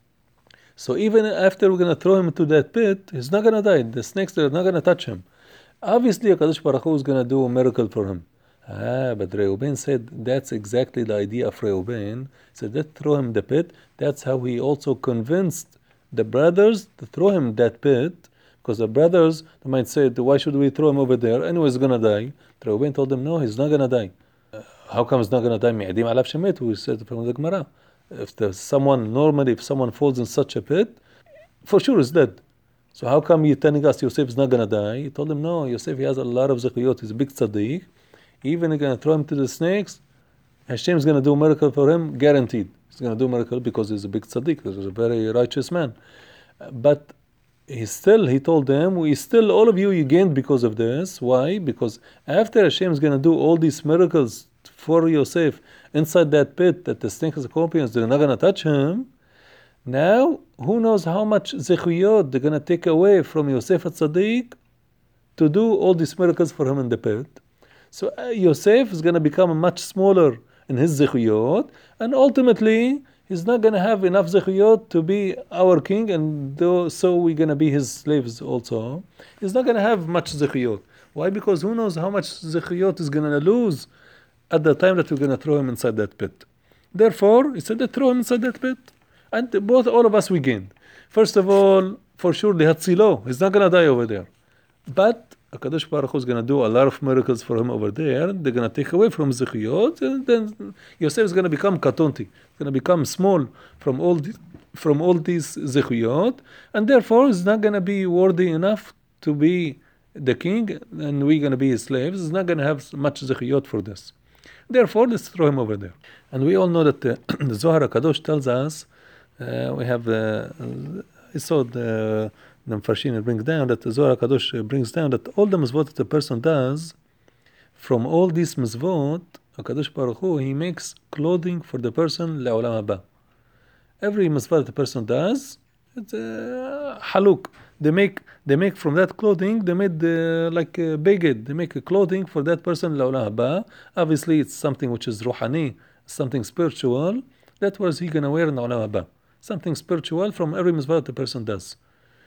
S1: So even after we're going to throw him into that pit, he's not going to die. The snakes are not going to touch him. Obviously, HaKadosh Baruch Hu is going to do a miracle for him. Ah, but Reuben said that's exactly the idea of Reuben. He said, let's throw him in the pit. That's how he also convinced the brothers to throw him in that pit. Because the brothers, they might say, why should we throw him over there? Anyway, he's going to die. Reuben told them, no, he's not going to die. Uh, how come he's not going to die? Mi'adim alav shemet, we said from the Gemara. If there's someone, normally, if someone falls in such a pit, for sure he's dead. So how come you're telling us Yosef is not going to die? He told them, no, Yosef, he has a lot of zechiyot. He's a big tzaddik. Even if you're going to throw him to the snakes, Hashem is going to do a miracle for him, guaranteed. He's going to do a miracle because he's a big tzaddik. He's a very righteous man. But he still, he told them, we still, all of you, you gained because of this. Why? Because after Hashem is going to do all these miracles for Yosef inside that pit, that the snakes and scorpions, they're not going to touch him. Now, who knows how much zechuyot they're going to take away from Yosef tzaddik to do all these miracles for him in the pit. So uh, Yosef is going to become much smaller in his zechuyot, and ultimately he's not going to have enough zechuyot to be our king, and though, so we're going to be his slaves also. He's not going to have much zechuyot. Why? Because who knows how much zechuyot is going to lose at the time that we're going to throw him inside that pit. Therefore, he said, throw him inside that pit. And both, all of us, we gained. First of all, for sure, the Hatzilo, he's not going to die over there. But HaKadosh Baruch Hu is going to do a lot of miracles for him over there. They're going to take away from Zechuyot, and then Yosef is going to become katonti. It's going to become small from all the, from all these Zechuyot, and therefore is not going to be worthy enough to be the king, and we're going to be his slaves. He's not going to have much Zechuyot for this. Therefore, let's throw him over there. And we all know that uh, the Zohar HaKadosh tells us, uh, we have, uh, I saw the the Mfarshim brings down that the Zohar HaKadosh brings down that all the mizvot that a person does, from all these mizvot, HaKadosh Baruch Hu, he makes clothing for the person le'olam haba. Every mizvah that a person does, it's a haluk. They make they make from that clothing, they made uh, like a beged. They make a clothing for that person le'olam haba. Obviously, it's something which is ruhani, something spiritual. That was he gonna wear in le'olam haba. Something spiritual from every mizvah that the person does.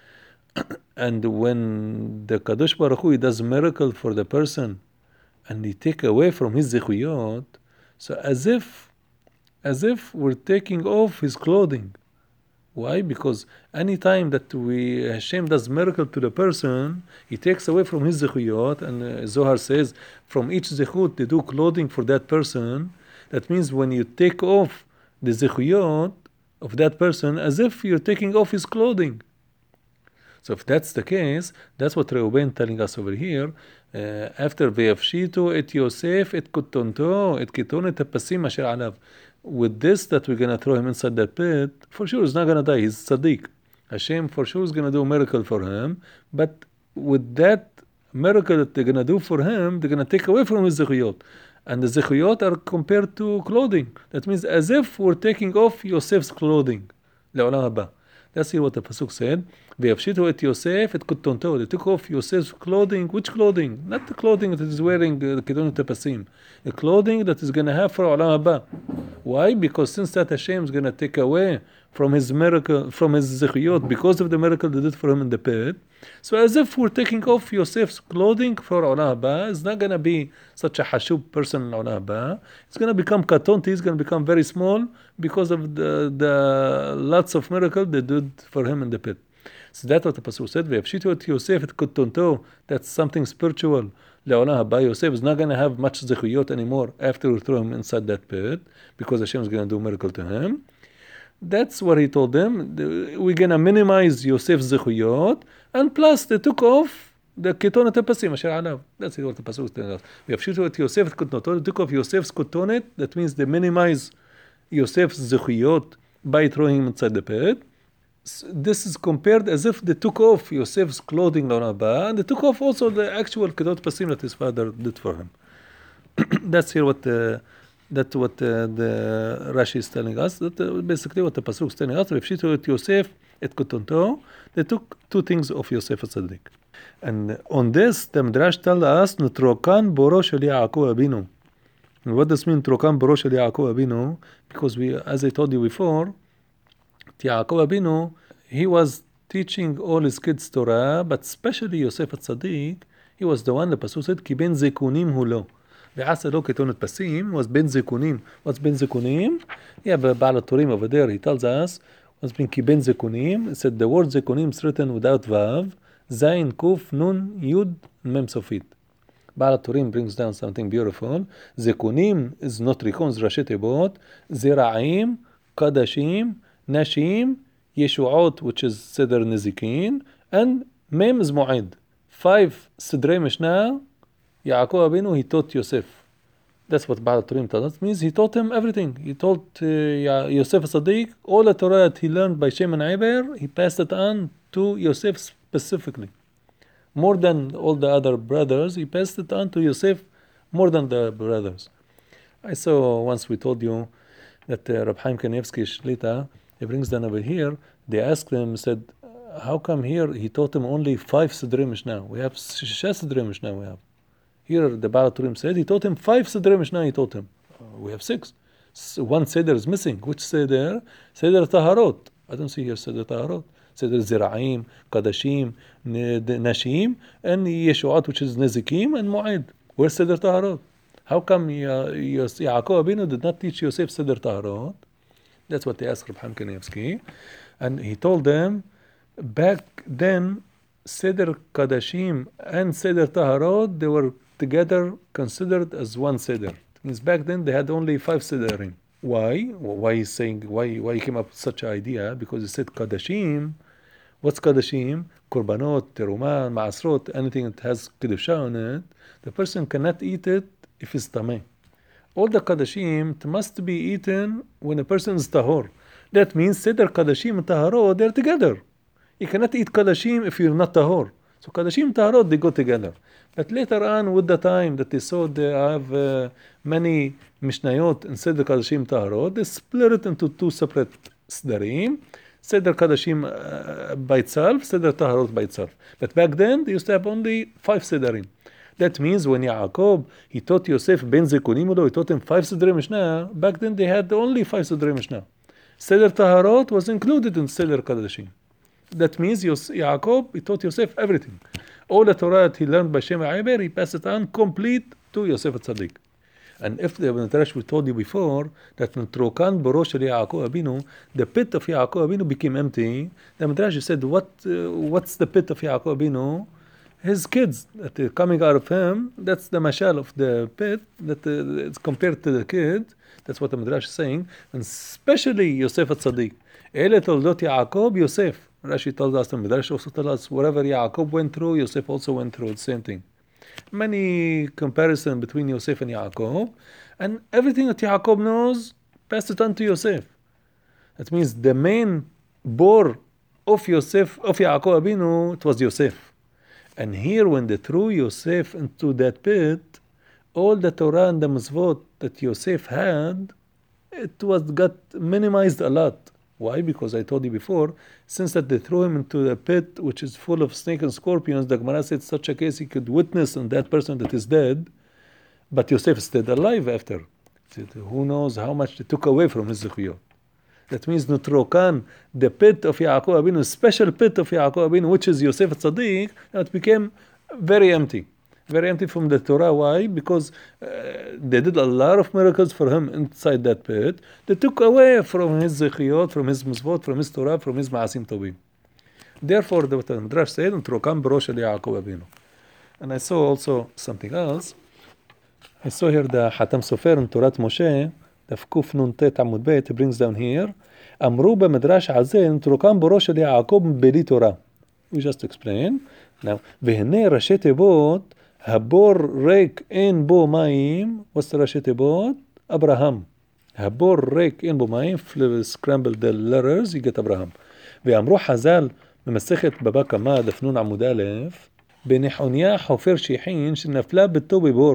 S1: And when the Kadosh Baruch Hu does miracle for the person, and he take away from his zechuyot, so as if, as if we're taking off his clothing. Why? Because any time that we Hashem does miracle to the person, he takes away from his zechuyot, and uh, Zohar says from each zechut they do clothing for that person. That means when you take off the zechuyot of that person, as if you're taking off his clothing. So if that's the case, that's what Reuben telling us over here. Uh, after Ve'afshitu et Yosef et kutonto et kitonet hapasim asher alav. With this, that we're going to throw him inside that pit, for sure he's not going to die. He's tzaddik. Hashem for sure is going to do a miracle for him. But with that miracle that they're going to do for him, they're going to take away from his zechuyot. And the zechuyot are compared to clothing. That means as if we're taking off Yosef's clothing. Le'olam haba. Let's see what the pasuk said. Ve'afshitu et Yosef et kutonto. They took off Yosef's clothing. Which clothing? Not the clothing that he's wearing, the kitonet hapasim. The clothing that is going to have for olam haba. Why? Because since that Hashem is going to take away from his miracle, from his zechuyot, because of the miracle they did for him in the pit. So as if we're taking off Yosef's clothing for olam haba, it's not going to be such a hashub person in olam haba. It's going to become katonti. It's going to become very small because of the the lots of miracles they did for him in the pit. So that's what the pasuk said. Ve'afshitu et Yosef et kutonto. That's something spiritual. Le'olam haba. Yosef is not going to have much zechuyot anymore after we throw him inside that pit, because Hashem is going to do a miracle to him. That's what he told them. We're going to minimize Yosef's zechuyot, and plus they took off the kitonet hapasim asher alav. That's what the pasuk is telling us. Ve'afshitu et Yosef et kutonto. They took off Yosef's kitonet. That means they minimize Yosef's zechuyot by throwing him inside the pit. This is compared as if they took off Yosef's clothing on Abba, and they took off also the actual kitonet hapasim that his father did for him. That's here what the, that's what uh, the Rashi is telling us. That uh, basically what the pasuk is telling us. Ve'afshitu et Yosef et kutonto. They took two things of Yosef Tzaddik, and on this the Midrash tells us Nutrokan boro shel Yaakov Abinu. And what does mean Nutrokan boro shel Yaakov Abinu? Because we, as I told you before, Yaakov Abinu, he was teaching all his kids Torah, but especially Yosef Tzaddik, he was the one, the pasuk said, Ki ben zekunim hu lo. Ve'asa lo kitonet hapasim was ben zekunim. What's ben zekunim? Yeah, but Baal HaTurim over there, he tells us, what's been Ki ben zekunim? It said the word zekunim is written without vav, zayin, kuf, nun, yud, mem sofit. Baal HaTurim brings down something beautiful. Zekunim is not rikon, is Rashi Tevot, zera'im, kadashim, Nashim, Yeshuot, which is Seder Nezikin, and Mem is Mu'id. Five Sidrei Mishnah, Yaakov Abinu, he taught Yosef. That's what Baal HaTurim tells us. It means he taught him everything. He taught uh, Yosef Tzaddik, all the Torah that he learned by Shem and Eber, he passed it on to Yosef specifically. More than all the other brothers, he passed it on to Yosef more than the brothers. I saw once we told you that uh, Rab Chaim Kanievsky Shlita, he brings down over here, they asked him, said, how come here he taught him only five Sidrei Mishnah? We have Shisha Sidrei Mishnah we have. Here the Baal HaTurim said, he taught him five Sidrei Mishnah, he taught him. Uh, we have six. So one Seder is missing. Which Seder? Seder Taharot. I don't see here Seder Taharot. Seder Zira'im, Kadashim, Nashim, and Yeshuat, which is Nezikim, and Mu'id. Where's Seder Taharot? How come uh, Yaakov Abinu did not teach Yosef Seder Taharot? That's what they asked Reb Chaim Kanievsky. And he told them, back then, Seder Kadashim and Seder Taharot, they were together considered as one Seder. It means back then they had only five Sederim. Why? Why is saying, why, why he came up with such an idea? Because he said Kadashim. What's Kadashim? Korbanot, Teruman, Maasrot, anything that has Kedusha on it, the person cannot eat it if it's Tameh. All the Kadashim must be eaten when a person is Tahor. That means Seder Kadashim and Taharot, they're together. You cannot eat Kadashim if you're not Tahor. So Kadashim and Taharot, they go together. But later on, with the time that they saw they have uh, many Mishnayot and Seder Kadashim Taharot, they split it into two separate Sederim. Seder Kadashim uh, by itself, Seder Taharot by itself. But back then, they used to have only five Sederim. That means when Yaakov, he taught Yosef ben Zekunim, he taught him five Sederim Mishnah, back then they had only five Sederim Mishnah. Seder Taharot was included in Seder Kadashim. That means Yos- Yaakov, he taught Yosef everything. All the Torah that he learned by Shem Aiber, he passed it on complete to Yosef Tzaddik. And if the Midrash we told you before that when Trokan Boro Shel Yaakov Abinu, the pit of Yaakov Abinu became empty, the Midrash said, what, uh, what's the pit of Yaakov Abinu? His kids that are coming out of him, that's the mashal of the pit, that uh, it's compared to the kid. That's what the Midrash is saying. And especially Yosef Tzaddik. Ele toldot Yaakov, Yosef. Rashi told us, the Midrash also told us, whatever Yaakov went through, Yosef also went through the same thing. Many comparison between Yosef and Yaakov, and everything that Yaakov knows, passed it on to Yosef. That means the main bore of Yosef, of Yaakov Abinu, it was Yosef. And here when they threw Yosef into that pit, all the Torah and the Mitzvot that Yosef had, it was got minimized a lot. Why? Because I told you before, since that they threw him into the pit which is full of snakes and scorpions, the Gemara said such a case he could witness on that person that is dead, but Yosef stayed alive after. Said, who knows how much they took away from his zechuyot. That means Nutrokan, the pit of Yaakov Abinu, special pit of Yaakov Abinu, which is Yosef Tzaddik, it became very empty. Very empty from the Torah. Why? Because uh, they did a lot of miracles for him inside that pit. They took away from his zechiyot, from his mitzvot, from his Torah, from his ma'asim tovim. Therefore, the Midrash said, "Trokam b'rosh shel Yaakov Abinu." And I saw also something else. I saw here the Hatam Sofer in Torah Moshe, the Kuf Nun Tet Amud Bet, brings down here. Amru b'Midrash Hazel, "Trokam b'rosh shel Yaakov b'li Torah." We just explain now. V'henei rashi tevot. הבור ריק אין בו מים, what's the ראשי תיבות? אברהם. הבור ריק אין בו מים, scramble the letters, you get אברהם. ואמרו חז"ל במסכת בבא קמא, דף נון עמוד א', בנחוניה חופר שיחין שנפלה ביתו בבור.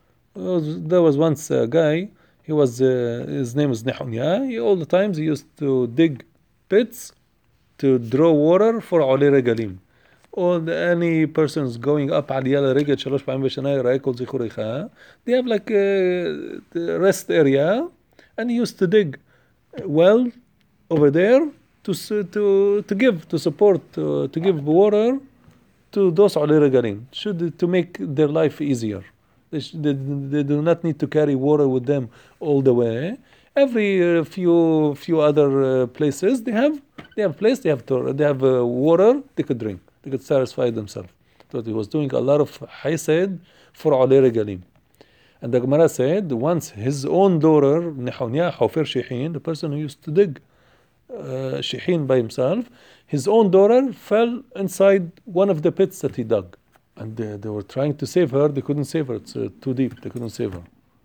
S1: There was once a guy, he was, uh, his name was Nehonia. He, all the times he used to dig pits to draw water for עולי רגלים. Or any persons going up עלייה לרגל שלוש פעמים בשנה, יראה כל זכורך, they have like a rest area, and he used to dig well over there to to to give, to support, to, to give water to those עולי רגלים, should to make their life easier. They, sh- they, they do not need to carry water with them all the way. Every uh, few few other uh, places they have they have place, they have to, they have uh, water they could drink. They could satisfy themselves. So he was doing a lot of hesed for עולי רגלים. And the Gemara said, once his own daughter, Nehonia, Hofer Shehin, the person who used to dig uh, Shehin by himself, his own daughter fell inside one of the pits that he dug. And they, they were trying to save her, they couldn't save her, it's uh, too deep, they couldn't save her.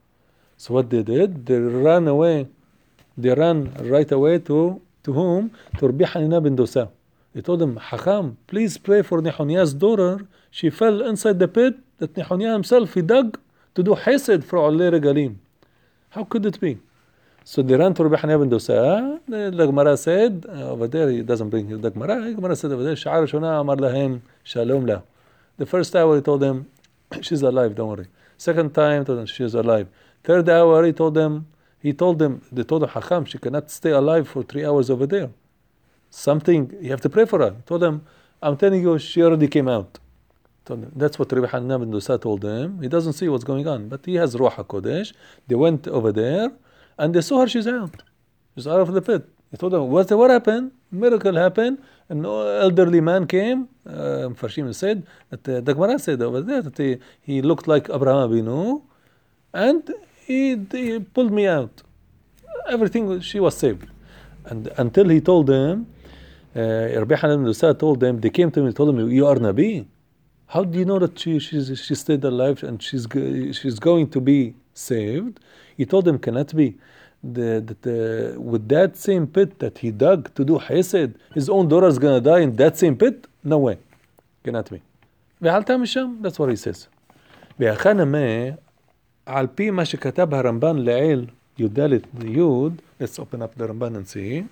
S1: So what they did, they ran away, they ran right away to, to whom? To Rabbi Hanina ben Dosa. They told him, Hacham, please pray for Nehoniah's daughter. She fell inside the pit that Nehoniah himself, he dug to do hesed for עולי רגלים. How could it be? So they ran to Rabbi Hanina ben Dosa. The Gemara said, uh, over there, he doesn't bring the Gemara. The Gemara said over there, Sha'ar Shona Amar Lahem Shalom La. The first hour he told them, she's alive, don't worry. Second time, he told them, she's alive. Third hour, he told them, he told them, they told him, Hacham, she cannot stay alive for three hours over there. Something, you have to pray for her. He told them, I'm telling you, she already came out. Them, that's what Rabbi Hanina ben Dosa told them. He doesn't see what's going on, but he has Ruach HaKodesh. They went over there, and they saw her, she's out. She's out of the pit. He told them, what, what happened? Miracle happened. An elderly man came, מפרשים said that uh, the Gemara said over there that he, he looked like Abraham Avinu and he, he pulled me out. Everything, she was saved. And until he told them, uh, Rabbi Hanan al-Nusa told them, they came to him and told him, you are Nabi? How do you know that she she's, she stayed alive and she's she's going to be saved? He told them, cannot be. The, the, the, with that same pit that he dug to do Hesed, his own daughter is going to die in that same pit? No way. Cannot be. ועלתה משם, that's what he says. והכנה מה, על פי מה שכתב הרמב"ן לעיל, י"ד י', let's open up the Ramban and see.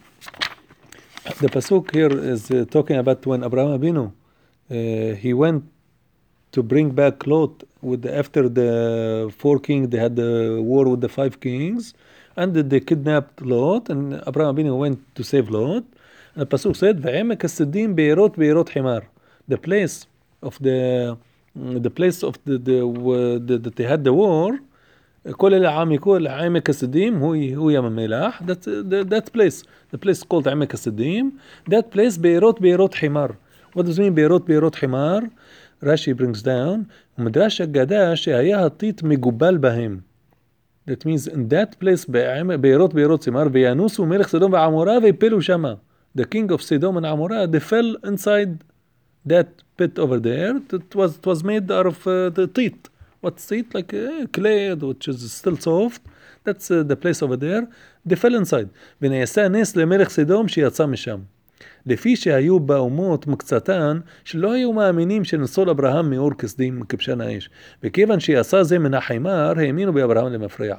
S1: The pasuk here is uh, talking about when Abraham Avinu, uh, he went to bring back Lot with the, after the four kings, they had the war with the five kings, and they kidnapped Lot, and Abraham Avinu went to save Lot. And the pasuk said, "V'emek hasidim beirot beirot himar," the place of the the place of the the, the that they had the war. كل العام يكون عمق السديم هو هو يم الملاح. That that place, the place called عمق السديم. That place بيروت بيروت حمار. What does it mean بيروت بيروت حمار? Rashi brings down מדרש אגדה שהיה הטיט מגובל בהם. That means in that place ביירות ביירות סימר וינוסו מלך סדום ועמורה והפלו שמה. The king of Sodom and Amorah, they fell inside that pit over there. It was it was made out of uh, the teeth. What's teeth? Like uh, clay, which is still soft. That's uh, the place over there. They fell inside. ונעשה נס למלך סדום שיצא משם. לפי שהיו באומות מקצתן שלא היו מאמינים שנסול אברהם מאור כסדים כבשן האש. וכיוון שיעשה זה מן החימר, האמינו באברהם למפרע.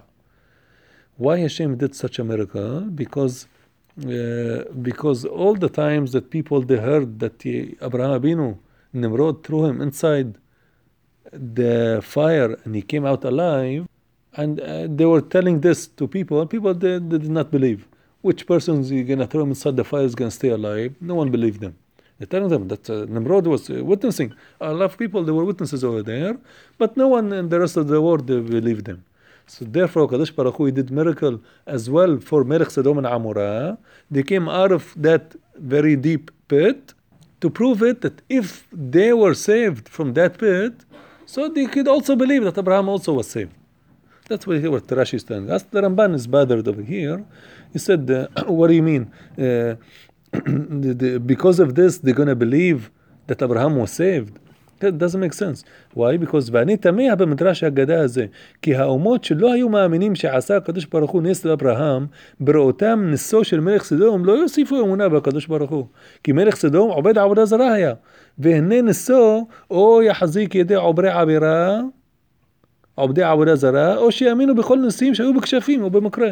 S1: Why Hashem did such a miracle? Because uh, because all the times that people they heard that Abraham Abinu, Nimrod threw him inside the fire and he came out alive, and uh, they were telling this to people, and people they, they did not believe. Which person is going to throw him inside the fire is going to stay alive? No one believed them. They're telling them that uh, Nimrod was uh, witnessing. A lot of people, they were witnesses over there, but no one in the rest of the world they believed them. So therefore, Kadosh Baruch Hu did miracle as well for Melech Sodom and Amorah. They came out of that very deep pit to prove it that if they were saved from that pit, so they could also believe that Abraham also was saved. That's what Rashi is telling us. The Ramban is bothered over here. He said, uh, what do you mean? Uh, the, the, because of this, they're going to believe that Abraham was saved. That doesn't make sense. Why? Because ואני תמה במדרש ההגדה הזה, כי האומות שלא היו מאמינים שעשה הקדוש ברוך הוא נס לאברהם, בראותם נסו של מלך סדום, לא יוסיפו אמונה בקדוש ברוך הוא. כי מלך סדום עובד עבודה זרה היה. והנה נסו, או יחזיק ידי עוברי עבירה, עובדי עבודה זרה, או שיאמינו בכל נשיאים שהיו בכשפים או במקרה.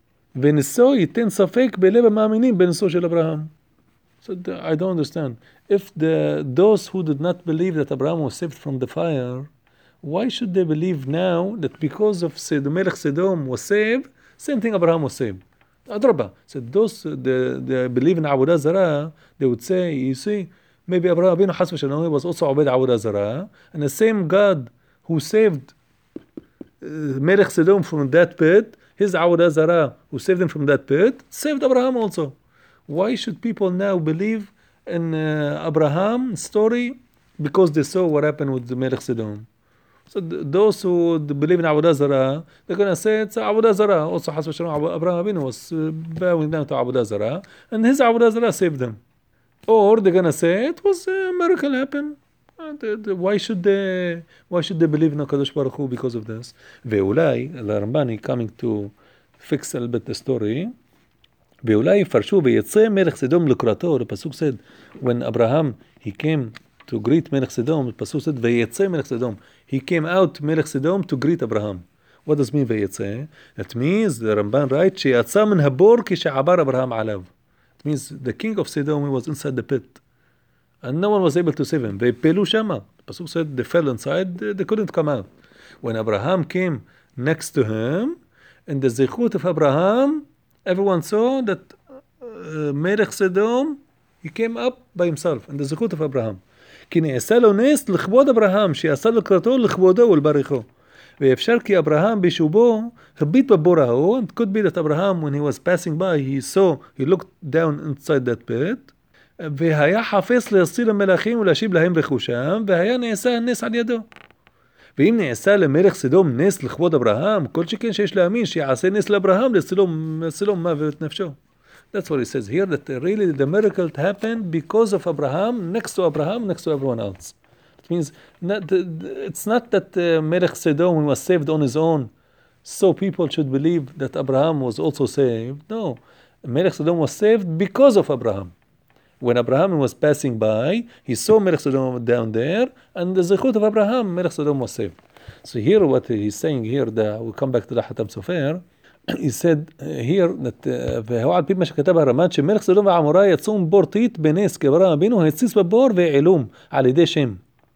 S1: ונסו ייתן ספק בלב המאמינים בנסו של אברהם. So the, I don't understand. If the those who did not believe that Abraham was saved from the fire, why should they believe now that because of the Melech Sodom was saved, same thing Abraham was saved? Adraba. So those the the believe in Avodah Zarah, they would say, you see, maybe Abraham Abinu Hasba Shalom was also Abed Avodah Zarah, and the same God who saved uh, Melech Sodom from that pit, his Avodah Zarah who saved him from that pit, saved Abraham also. Why should people now believe in uh, Abraham's story? Because they saw what happened with the Melech Sodom. So th- those who believe in Avodah Zarah, they're going to say it's Avodah Zarah. Also, Hasba Shalom, Abraham Abinu was uh, bowing down to Avodah Zarah, and his Avodah Zarah saved them. Or they're going to say it was a miracle happened. Uh, the, the, why should they? Why should they believe in Hakadosh Baruch Hu because of this? Ve'ulai, the Rambani coming to fix a little bit the story. ואולי יפרשו ויצא מלך סדום לקראתו, the pasuk said, when Abraham, he came to greet מלך סדום, the pasuk said, ויצא מלך סדום, he came out מלך סדום to greet Abraham. What does mean ויצא? It means, the Ramban writes, שיצא מן הבור כשעבר אברהם עליו. It means the king of Sodom was inside the pit, and no one was able to save him. והפלו שמה. The pasuk said, they fell inside, they, they couldn't come out. When Abraham came next to him, in the zichut of Abraham, everyone saw that uh, Melech Sodom, he came up by himself in the זכות of Abraham. כי נעשה לו נס לכבוד אברהם, שיעשה לקראתו לכבודו ולברכו. ואפשר כי אברהם בשובו הביט בבור ההוא, it could be that Abraham, when he was passing by, he saw, he looked down inside that pit, והיה חפץ להסיר המלכים ולהשיב להם רכושם, והיה נעשה הנס על ידו. ואם נעשה למלך סדום נס לכבוד אברהם, כל שכן שיש להאמין שיעשה נס לאברהם לצלום מוות נפשו. That's what he says here, that really the miracle happened because of Abraham, next to Abraham, next to everyone else. It means not, it's not that uh, Melech Sodom was saved on his own, so people should believe that Abraham was also saved. No, Melech Sodom was saved because of Abraham. When Abraham was passing by, he saw Melech Sodom down there, and the zechut of Abraham, Melech Sodom was saved. So here what he's saying here, that we come back to the Hatam Sofer, he said here that והוא על פי מה שכתב הרמ"ד שמלך סדום ועמורה יצאו מבור טיט בנס כאברהם אבינו הציץ בבור והעלום על ידי שם.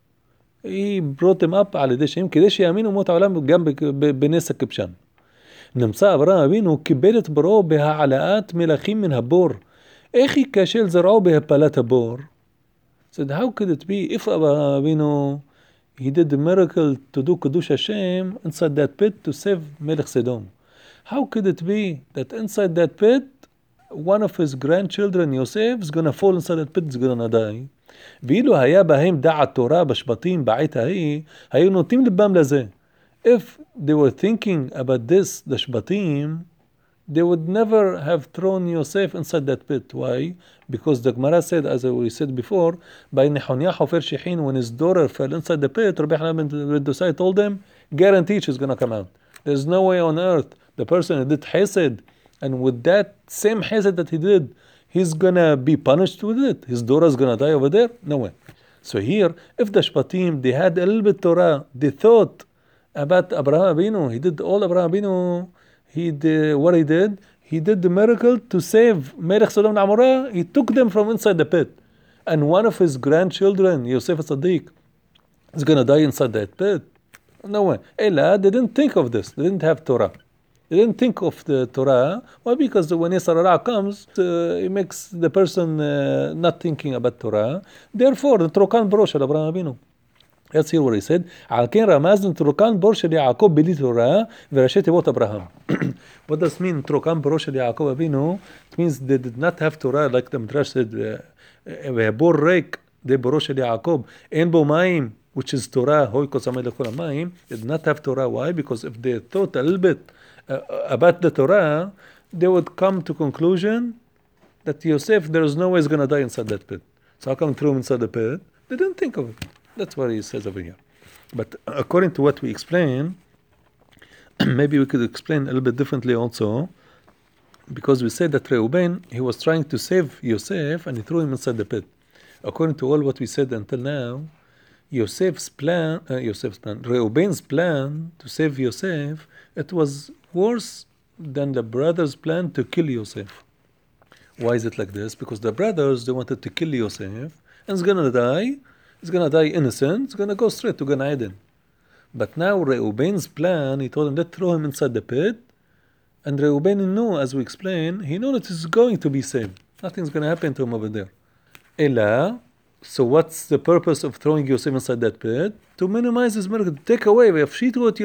S1: He brought them up על ידי שם כדי שיאמינו אומות העולם גם בנס הכבשן. נמצא אברהם אבינו קיבל את בוראו בהעלאת מלכים מן הבור. איך ייכשל זרעו בהפלת הבור? said how could it be if Abraham Avinu he did the miracle to do Kiddush Hashem inside that pit to save Melech Sodom? How could it be that inside that pit, one of his grandchildren, Yosef, is going to fall inside that pit, is going to die? ואילו היה בהם דעת תורה בשבטים בעת ההיא, היו נוטים לבם לזה. If they were thinking about this, the שבטים, they would never have thrown Yosef inside that pit. Why? Because the Gemara said, as we said before, by Nehemiah Hofer Shechin, when his daughter fell inside the pit, Rabbi Hanan ben Dosai told them, guarantee she's going to come out. There's no way on earth the person who did chesed, and with that same chesed that he did, he's gonna be punished with it. His daughter is gonna die over there? No way. So here, if the Shpatim, they had a little bit Torah, they thought about Abraham Avinu. He did all Abraham Avinu, he did, what he did, he did the miracle to save Melech Sodom and Amorah. He took them from inside the pit. And one of his grandchildren, Yosef Tzaddik, is gonna die inside that pit. No way. Ella, they didn't think of this. They didn't have Torah. They didn't think of the Torah. Why? Because when Yisar Hara comes, uh, it makes the person uh, not thinking about Torah. Therefore, the Trokan Boro של אברהם אבינו. That's here what he said. על כן רמז לטרוקן בור של יעקב בלי תורה וראשי תיבות אברהם. What does mean טרוקן בורו של יעקב אבינו? It means they did not have Torah, like the Midrash said, והבור ריק, זה בורו של יעקב, אין בו מים, which is Torah, הוי קוסמי לכל המים. They did not have Torah. Why? Because if they thought a little bit Uh, about the Torah, they would come to conclusion that Yosef, there is no way he's going to die inside that pit. So how come they threw him inside the pit? They didn't think of it. That's what he says over here. But according to what we explain, maybe we could explain a little bit differently also, because we said that Reuben, he was trying to save Yosef and he threw him inside the pit. According to all what we said until now, Yosef's plan, uh, Yosef's plan, Reuben's plan to save Yosef, it was worse than the brothers' plan to kill Yosef. Why is it like this? Because the brothers, they wanted to kill Yosef, and he's gonna die, he's gonna die innocent, he's gonna go straight to Gan Eden. But now Reuben's plan, he told him, let's throw him inside the pit, and Reuben knew, as we explained, he knew that he's going to be saved. Nothing's gonna happen to him over there. Ella, so what's the purpose of throwing Yosef inside that pit? To minimize his miracle, to take away. They want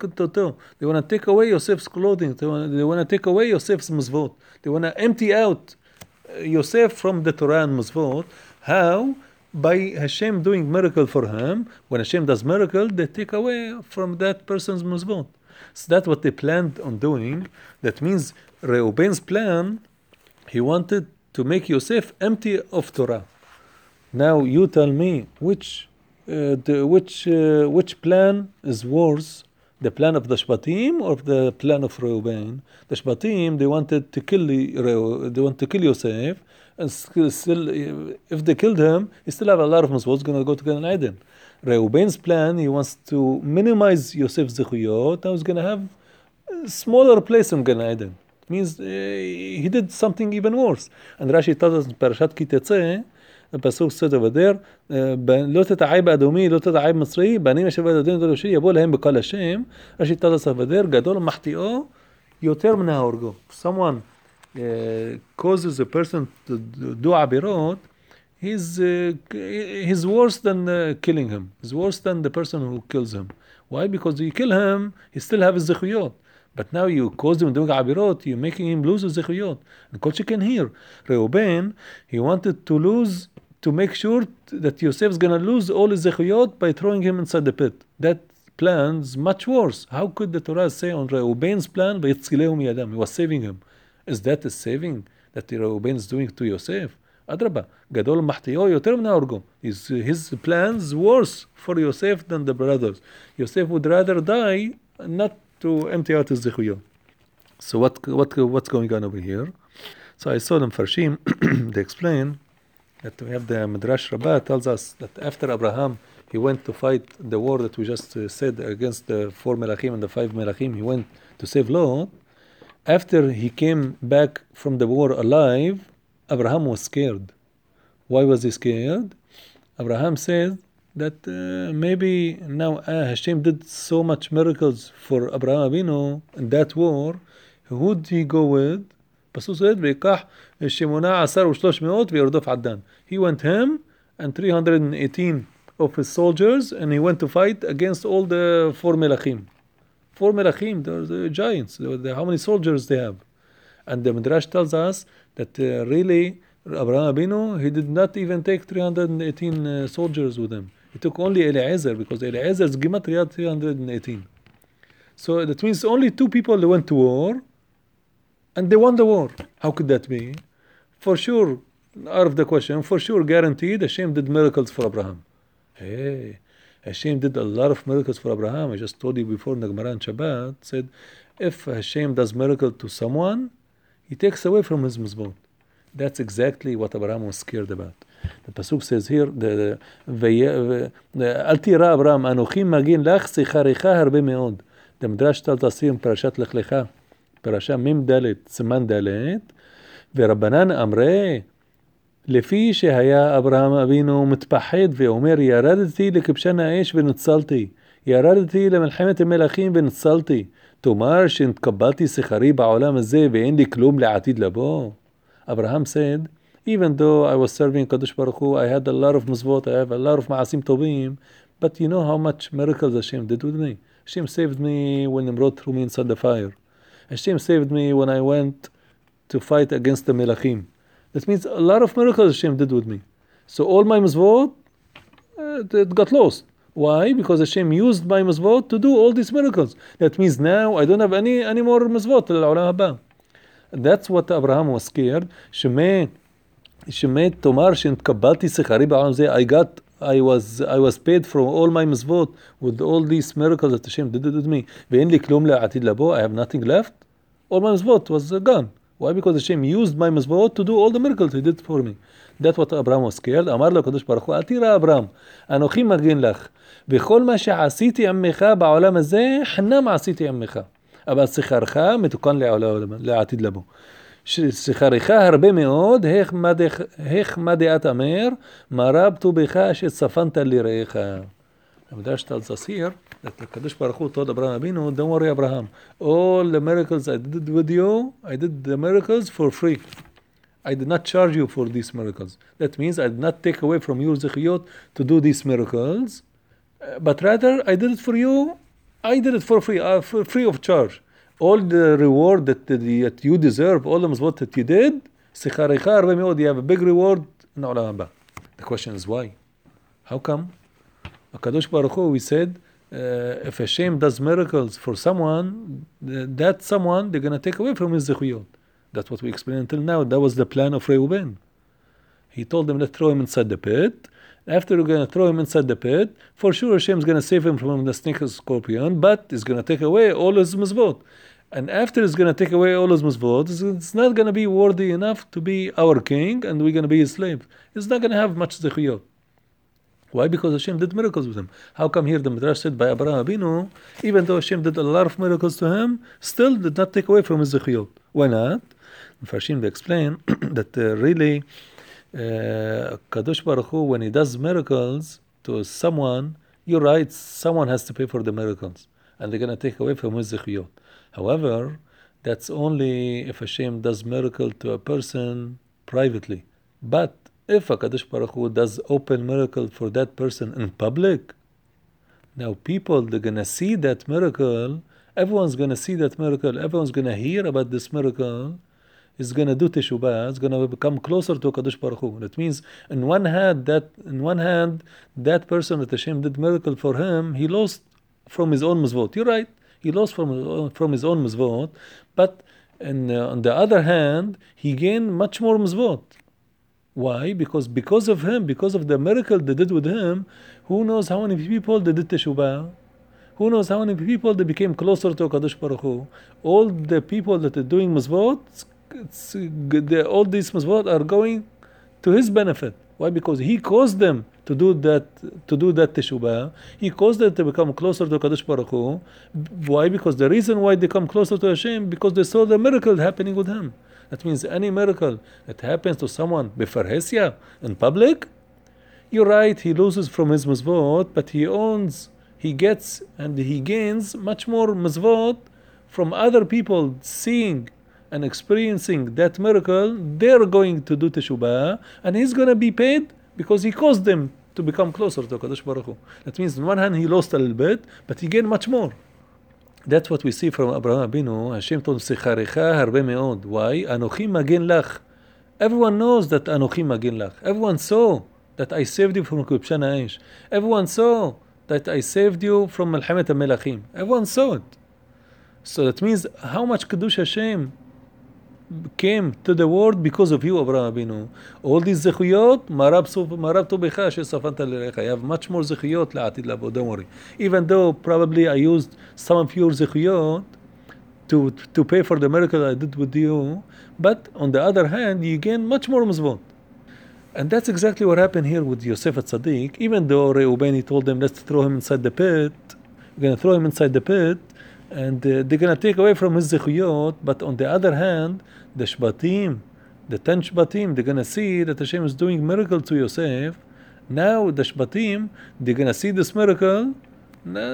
S1: to take away Yosef's clothing. They want, they want to take away Yosef's mizvot. They want to empty out Yosef from the Torah and mizvot. How? By Hashem doing miracle for him. When Hashem does miracle, they take away from that person's mizvot. So that's what they planned on doing. That means Reuben's plan, he wanted to make Yosef empty of Torah. Now you tell me which uh, the, which uh, which plan is worse, the plan of the Shbatim or the plan of Reuben? The Shbatim, they wanted to kill the, they want to kill Yosef, and still, still if they killed him, he still have a lot of mitzvot going to go to Gan Eden. Reuben's plan, he wants to minimize Yosef's zechuyot. Now he's going to have a smaller place in Gan Eden. It means uh, he did something even worse. And Rashi tells us in Parashat Ki Tetzeh, הפסוק said over there, לא תתעי באדומי, לא תתעי במצרי, בנים אשר בית הדין דורשי, יבוא להם בקול השם, ראשי תלס over there, גדול מחטיאו, יותר מן ההורגו. Someone uh, causes a person to do עבירות, he's, uh, he's worse than uh, killing him. He's worse than the person who kills him. Why? Because you kill him, he still have his זכויות. But now you cause him doing abirot, you're making him lose his zechuyot. And כל שכן here, Reuben, he wanted to lose, to make sure that Yosef is going to lose all his zechuyot by throwing him inside the pit. That plan's much worse. How could the Torah say on Reuben's plan, ויצילהו מידם, he was saving him? Is that a saving that Reuben is doing to Yosef? אדרבה, גדול מחטיאו יותר מן ההורגו. His, his plans worse for Yosef than the brothers. Yosef would rather die, not to empty out his zechuyot. So what, what, what's going on over here? So I saw them Farshim, they explain that we have the Midrash Rabbah tells us that after Abraham, he went to fight the war that we just uh, said against the four Melachim and the five Melachim, he went to save Lot. After he came back from the war alive, Abraham was scared. Why was he scared? Abraham said that uh, maybe now uh, Hashem did so much miracles for Abraham Avinu in that war. Who did he go with? פסוק said, ויקח שמונה עשר ושלוש מאות וירדוף עדן. He went him and three hundred eighteen of his soldiers, and he went to fight against all the four Melachim. Four Melachim, they're the giants. They're the, how many soldiers they have? And the Midrash tells us that uh, really Abraham Avinu, he did not even take three hundred eighteen uh, soldiers with him. He took only Eliezer, because Eliezer's gematria three hundred eighteen. So that means only two people that went to war, and they won the war. How could that be? For sure, out of the question, for sure, guaranteed, Hashem did miracles for Abraham. Hey, Hashem did a lot of miracles for Abraham. I just told you before in the Gemara and Shabbat, said, if Hashem does miracle to someone, he takes away from his mizbot. That's exactly what Abraham was scared about. The pasuk says here, the Al tira Abraham, Anochi magin lach sicharecha harbe meod. The Midrash tells us here in Parashat Lech Lecha, פרשה מ"ד סימן ד' ורבנן אמרי לפי שהיה אברהם אבינו מתפחד ואומר ירדתי לכבשן האש ונוצלתי, ירדתי למלחמת המלכים ונוצלתי, תאמר שנתקבלתי שכרי בעולם הזה ואין לי כלום לעתיד לבוא. Abraham said, even though I was serving Kadosh Baruch Hu, I had a lot of mitzvot, I have a lot of ma'asim tovim, but you know how much miracles Hashem did with me. Hashem saved me when Nimrod threw me inside the fire. Hashem saved me when I went to fight against the Melachim. That means a lot of miracles Hashem did with me. So all my mitzvot, uh, it got lost. Why? Because Hashem used my mitzvot to do all these miracles. That means now I don't have any, any more mitzvot. That's what Abraham was scared. Shemay, Shemay Tomar Shentkabati Sechari Ba'alam Zeh. I got, I was, I was paid for all my mitzvot with all these miracles that Hashem did with me. Ve'en li klum le'atid labo. I have nothing left. All my mitzvot was gone. Why? Because Hashem used my mitzvot to do all the miracles He did for me. That's what Abraham was scared. אמר לו הקדוש ברוך הוא, אל תירא אברהם, אנוכי מגן לך, וכל מה שעשיתי עמך בעולם הזה, חנם עשיתי עמך. אבל שכרך מתוקן לעתיד לבוא. שכרך הרבה מאוד, איך מה דעת אמר, מה רב טובך שצפנת לרעך. המדרש tells us here that the Kadosh Baruch Hu told Abraham Abinu, don't worry Abraham, all the miracles I did with you, I did the miracles for free. I did not charge you for these miracles. That means I did not take away from your zechiyot to do these miracles, but rather I did it for you. I did it for free, uh, for free of charge. All the reward that, that you deserve, all the mitzvot that you did, you have a big reward in Olam Haba. The question is why? How come? HaKadosh Baruch Hu, we said, uh, if Hashem does miracles for someone, that someone, they're going to take away from his zechuyot. That's what we explained until now. That was the plan of Reuben. He told them, let's throw him inside the pit. After we're going to throw him inside the pit, for sure Hashem is going to save him from the snake and scorpion, but he's going to take away all his mitzvot. And after he's going to take away all his mitzvot, it's not going to be worthy enough to be our king, and we're going to be his slave. He's not going to have much zechuyot. Why? Because Hashem did miracles with him. How come here the Midrash said by Abraham Abinu, even though Hashem did a lot of miracles to him, still did not take away from his zechuyot? Why not? Farshim they explain that uh, really uh, Kadosh Baruch Hu, when he does miracles to someone, you're right, someone has to pay for the miracles, and they're going to take away from his zechuyot. However, that's only if Hashem does miracle to a person privately. But if HaKadosh Baruch Hu does open miracle for that person in public, now people, they're going to see that miracle, everyone's going to see that miracle, everyone's going to hear about this miracle, is going to do teshubah, is going to become closer to Kadosh Baruch Hu. That means, in one hand, that in one hand, that person that Hashem did miracle for him, he lost from his own mizvot. You're right, he lost from his own, from his own mizvot, but in, uh, on the other hand, he gained much more mizvot. Why? Because because of him, because of the miracle they did with him, who knows how many people they did teshubah? Who knows how many people they became closer to Kadosh Baruch Hu? All the people that are doing mizvot, it's, the, all these mizvot are going to his benefit. Why? Because he caused them to do that, to do that teshubah. He caused them to become closer to Kadosh Baruch Hu. Why? Because the reason why they come closer to Hashem, because they saw the miracle happening with him. That means any miracle that happens to someone befarhesia in public, you're right, he loses from his mizvot, but he owns, he gets and he gains much more mizvot from other people seeing and experiencing that miracle. They're going to do teshubah, and he's going to be paid because he caused them to become closer to Kadosh Baruch Hu. That means on one hand he lost a little bit, but he gained much more. That's what we see from Abraham Avinu. Hashem told Sicharecha harbe meod. Why? Anochi magen lach. Everyone knows that Anochi magen lach. Everyone saw that I saved you from Kibshan Aish. Everyone saw that I saved you from Melhamet HaMelachim. Everyone saw it. So that means how much Kiddush Hashem came to the world because of you, Abraham Avinu. All these zechuyot, marab tu becha shesafanta l'recha. You have much more zechuyot la'atid labo. Don't worry. Even though probably I used some of your zechuyot to to pay for the miracle I did with you, but on the other hand, you gain much more mizvot. And that's exactly what happened here with Yosef HaTzadik. Even though Reuben told them, let's throw him inside the pit, we're going to throw him inside the pit, and uh, they're going to take away from his zechuyot. But on the other hand, the Shbatim, the ten Shbatim, they're going to see that Hashem is doing miracle to Yosef. Now the Shbatim, they're going to see this miracle. Now,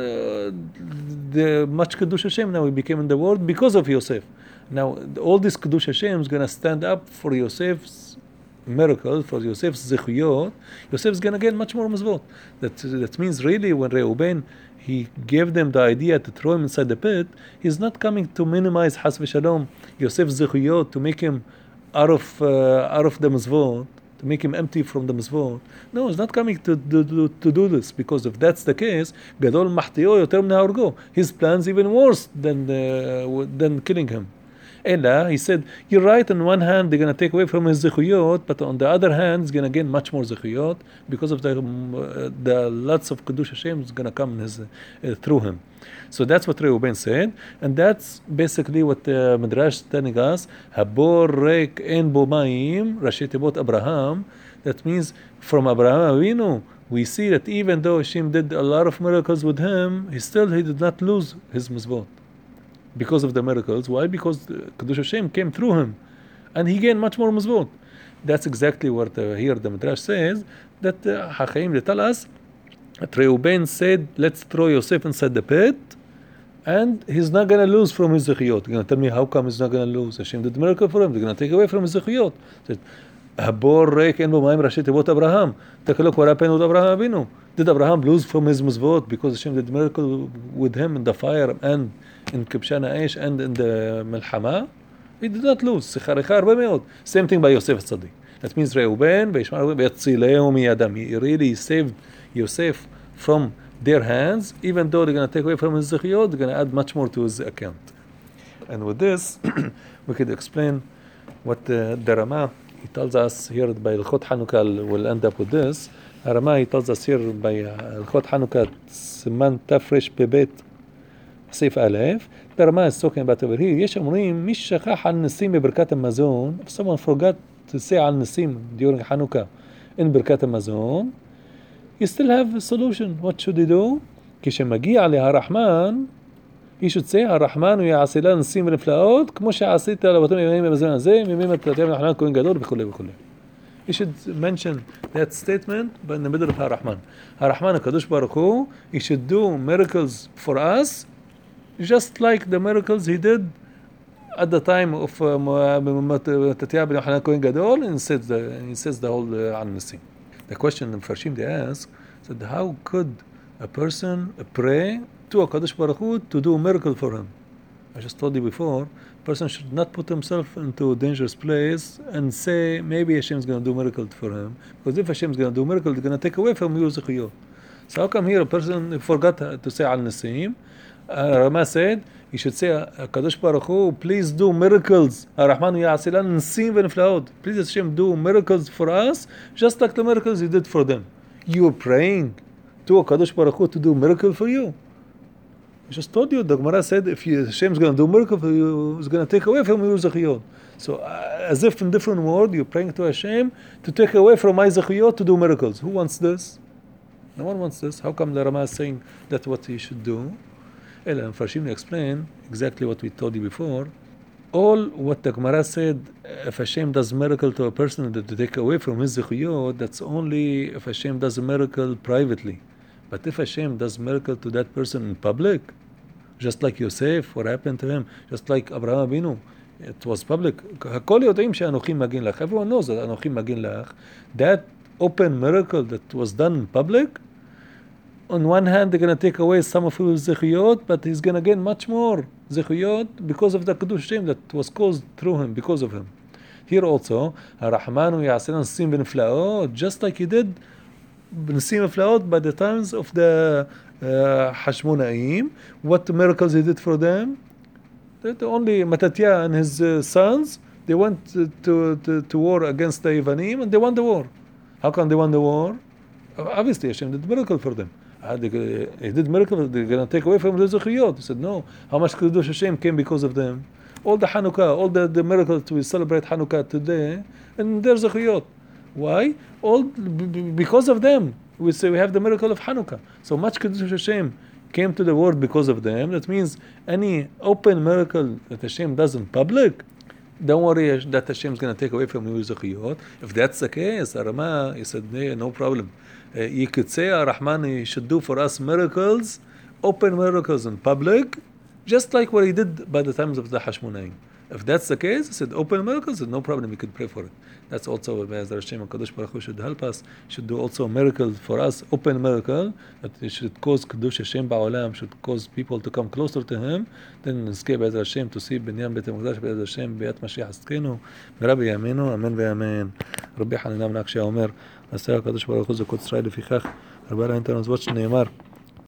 S1: the much Kiddush Hashem now he became in the world because of Yosef. Now all this Kiddush Hashem is going to stand up for Yosef's miracle, for Yosef's zechuyot. Yosef is going to get much more mizvot. That, that means really when Reuben, he gave them the idea to throw him inside the pit, he's not coming to minimize Has v'Shalom Yosef's zechuyot, to make him out of uh, out of the mizvot, to make him empty from the mizvot. No, he's not coming to do, to, to do this, because if that's the case, Gadol Mahtiyo yoter min ha'orgo. His plan's even worse than uh, than killing him. Ella, he said, you're right, on one hand they're going to take away from his zechuyot, but on the other hand he's going to gain much more zechuyot because of the uh, the lots of Kiddush Hashem is going to come in his, uh, through him. So that's what Reuben said, and that's basically what the uh, Midrash is telling us. Habor rek en bo mayim, Rashi Tevot Abraham. That means from Abraham Avinu, we see that even though Hashem did a lot of miracles with him, he still he did not lose his mizvot. Because of the miracles. Why? Because Kiddush Hashem came through him, and he gained much more mizvot. That's exactly what uh, here the Midrash says, that Hachaim uh, they tell us that Reuben said, let's throw Yosef inside the pit, and he's not going to lose from his zechuyot. You're going to tell me how come he's not going to lose? Hashem did the miracle for him. They're going to take away from his zechuyot. Habor rek en bo mayim Rashi Tevot Abraham. Take a look what happened with Abraham Avinu. Did Abraham lose from his mizvot because Hashem did the miracle with him in the fire and in Kibshan Aish and in the Melhama? He did not lose. Same thing by Yosef HaTzadik. That means Reuben, he really saved Yosef from their hands. Even though they're going to take away from his zechuyot, they're going to add much more to his account. And with this, we could explain what uh, the Ramah, he tells us here by Ilchot Hanukkah, we'll end up with this. Ramah, he tells us here by Ilchot Hanukkah, Siman Tafresh Bebet, סעיף א', the Ramah is talking about over here. יש אומרים, מי שכח על ניסים בברכת המזון, if someone forgot to say על ניסים during Hanukkah in ברכת המזון, you still have a solution. What should he do? כשמגיע להרחמן, he should say, הרחמן הוא יעשה לה ניסים ונפלאות, כמו שעשית לבתים ימים במזון הזה, מימים הפלטים נחמן כהן גדול וכו' וכו'. He should mention that statement, but in the middle of Har-Rahman. Har-Rahman, HaKadosh Baruch Hu, he should do miracles for us, just like the miracles he did at the time of Tatiyah ben Yochanan Kohen Gadol, and says the, he says the whole Al Nisim. The question in Farshim they ask, said, how could a person pray to HaKadosh Baruch Hu to do a miracle for him. I just told you before, person should not put himself into a dangerous place and say maybe Hashem is going to do a miracle for him, because if Hashem is going to do a miracle, they're going to take away from you zechiyot. So how come here a person forgot to say Al Nasim? Uh, Rama said he should say Kadosh Baruch Hu, please do miracles. Ar-Rahman Ya'asilan Nasim v'Niflaot. Please Hashem do miracles for us, just like the miracles He did for them. You are praying to a Kadosh Baruch Hu to do a miracle for you. I just told you, the Gemara said if you, Hashem is going to do a miracle for you, He's going to take away from you zechiyot. So uh, as if in different word, you're praying to Hashem to take away from my zechiyot to do miracles. Who wants this? No one wants this. How come the Rama is saying that's what he should do? Ela and Farshim explain exactly what we told you before. All what the Gemara said, if Hashem does miracle to a person to take away from his zechiyot, that's only if Hashem does a miracle privately. But if Hashem does miracle to that person in public, just like Yosef, what happened to him, just like Abraham Avinu, it was public. Everyone knows that Anochim Magin Lach, that open miracle that was done in public, on one hand they're going to take away some of his zechiyot, but he's going to gain much more zechiyot because of the Kiddush Hashem that was caused through him, because of him. Here also, Ar-Rahmanu Ya'asilan Nasim v'Niflaot, just like he did Nasim v'Niflaot by the times of the uh, Hashmonaim. What miracles he did for them? That only Mattatya and his uh, sons, they went to, to, to, to war against the Yevanim and they won the war. How come they won the war? Obviously Hashem did miracle for them. Uh, they, he did miracle, they're going to take away from the zechiyot. He said no. How much Kiddush Hashem came because of them? All the Hanukkah, all the, the miracles we celebrate Hanukkah today, and there's zechiyot. Why? All b- because of them. We say we have the miracle of Hanukkah. So much Kiddush Hashem came to the world because of them. That means any open miracle that Hashem does in public, don't worry that Hashem is going to take away from you zechiyot. If that's the case, Arama, he said, no, no problem. Uh, you could say, Ar-Rahman, he should do for us miracles, open miracles in public, just like what he did by the times of the Hashmonaim. If that's the case, he said, open miracles, no problem, we could pray for it. That's also where Hashem and Kadosh Baruch Hu should help us, should do also a miracle for us, open miracle, that it should cause Kiddush Hashem Ba'olam, should cause people to come closer to Him, then nizkeh Be'ez Hashem to see Binyan Beit HaMikdash Be'ez Hashem Be'at Mashiach Askenu, Rabbi Yaminu, Amen ve'Amen. Rabbi Hanina Menach she'omer, נעשה הקדוש ברוך הוא זכות ישראל לפיכך הרבה להן תנוזבות שנאמר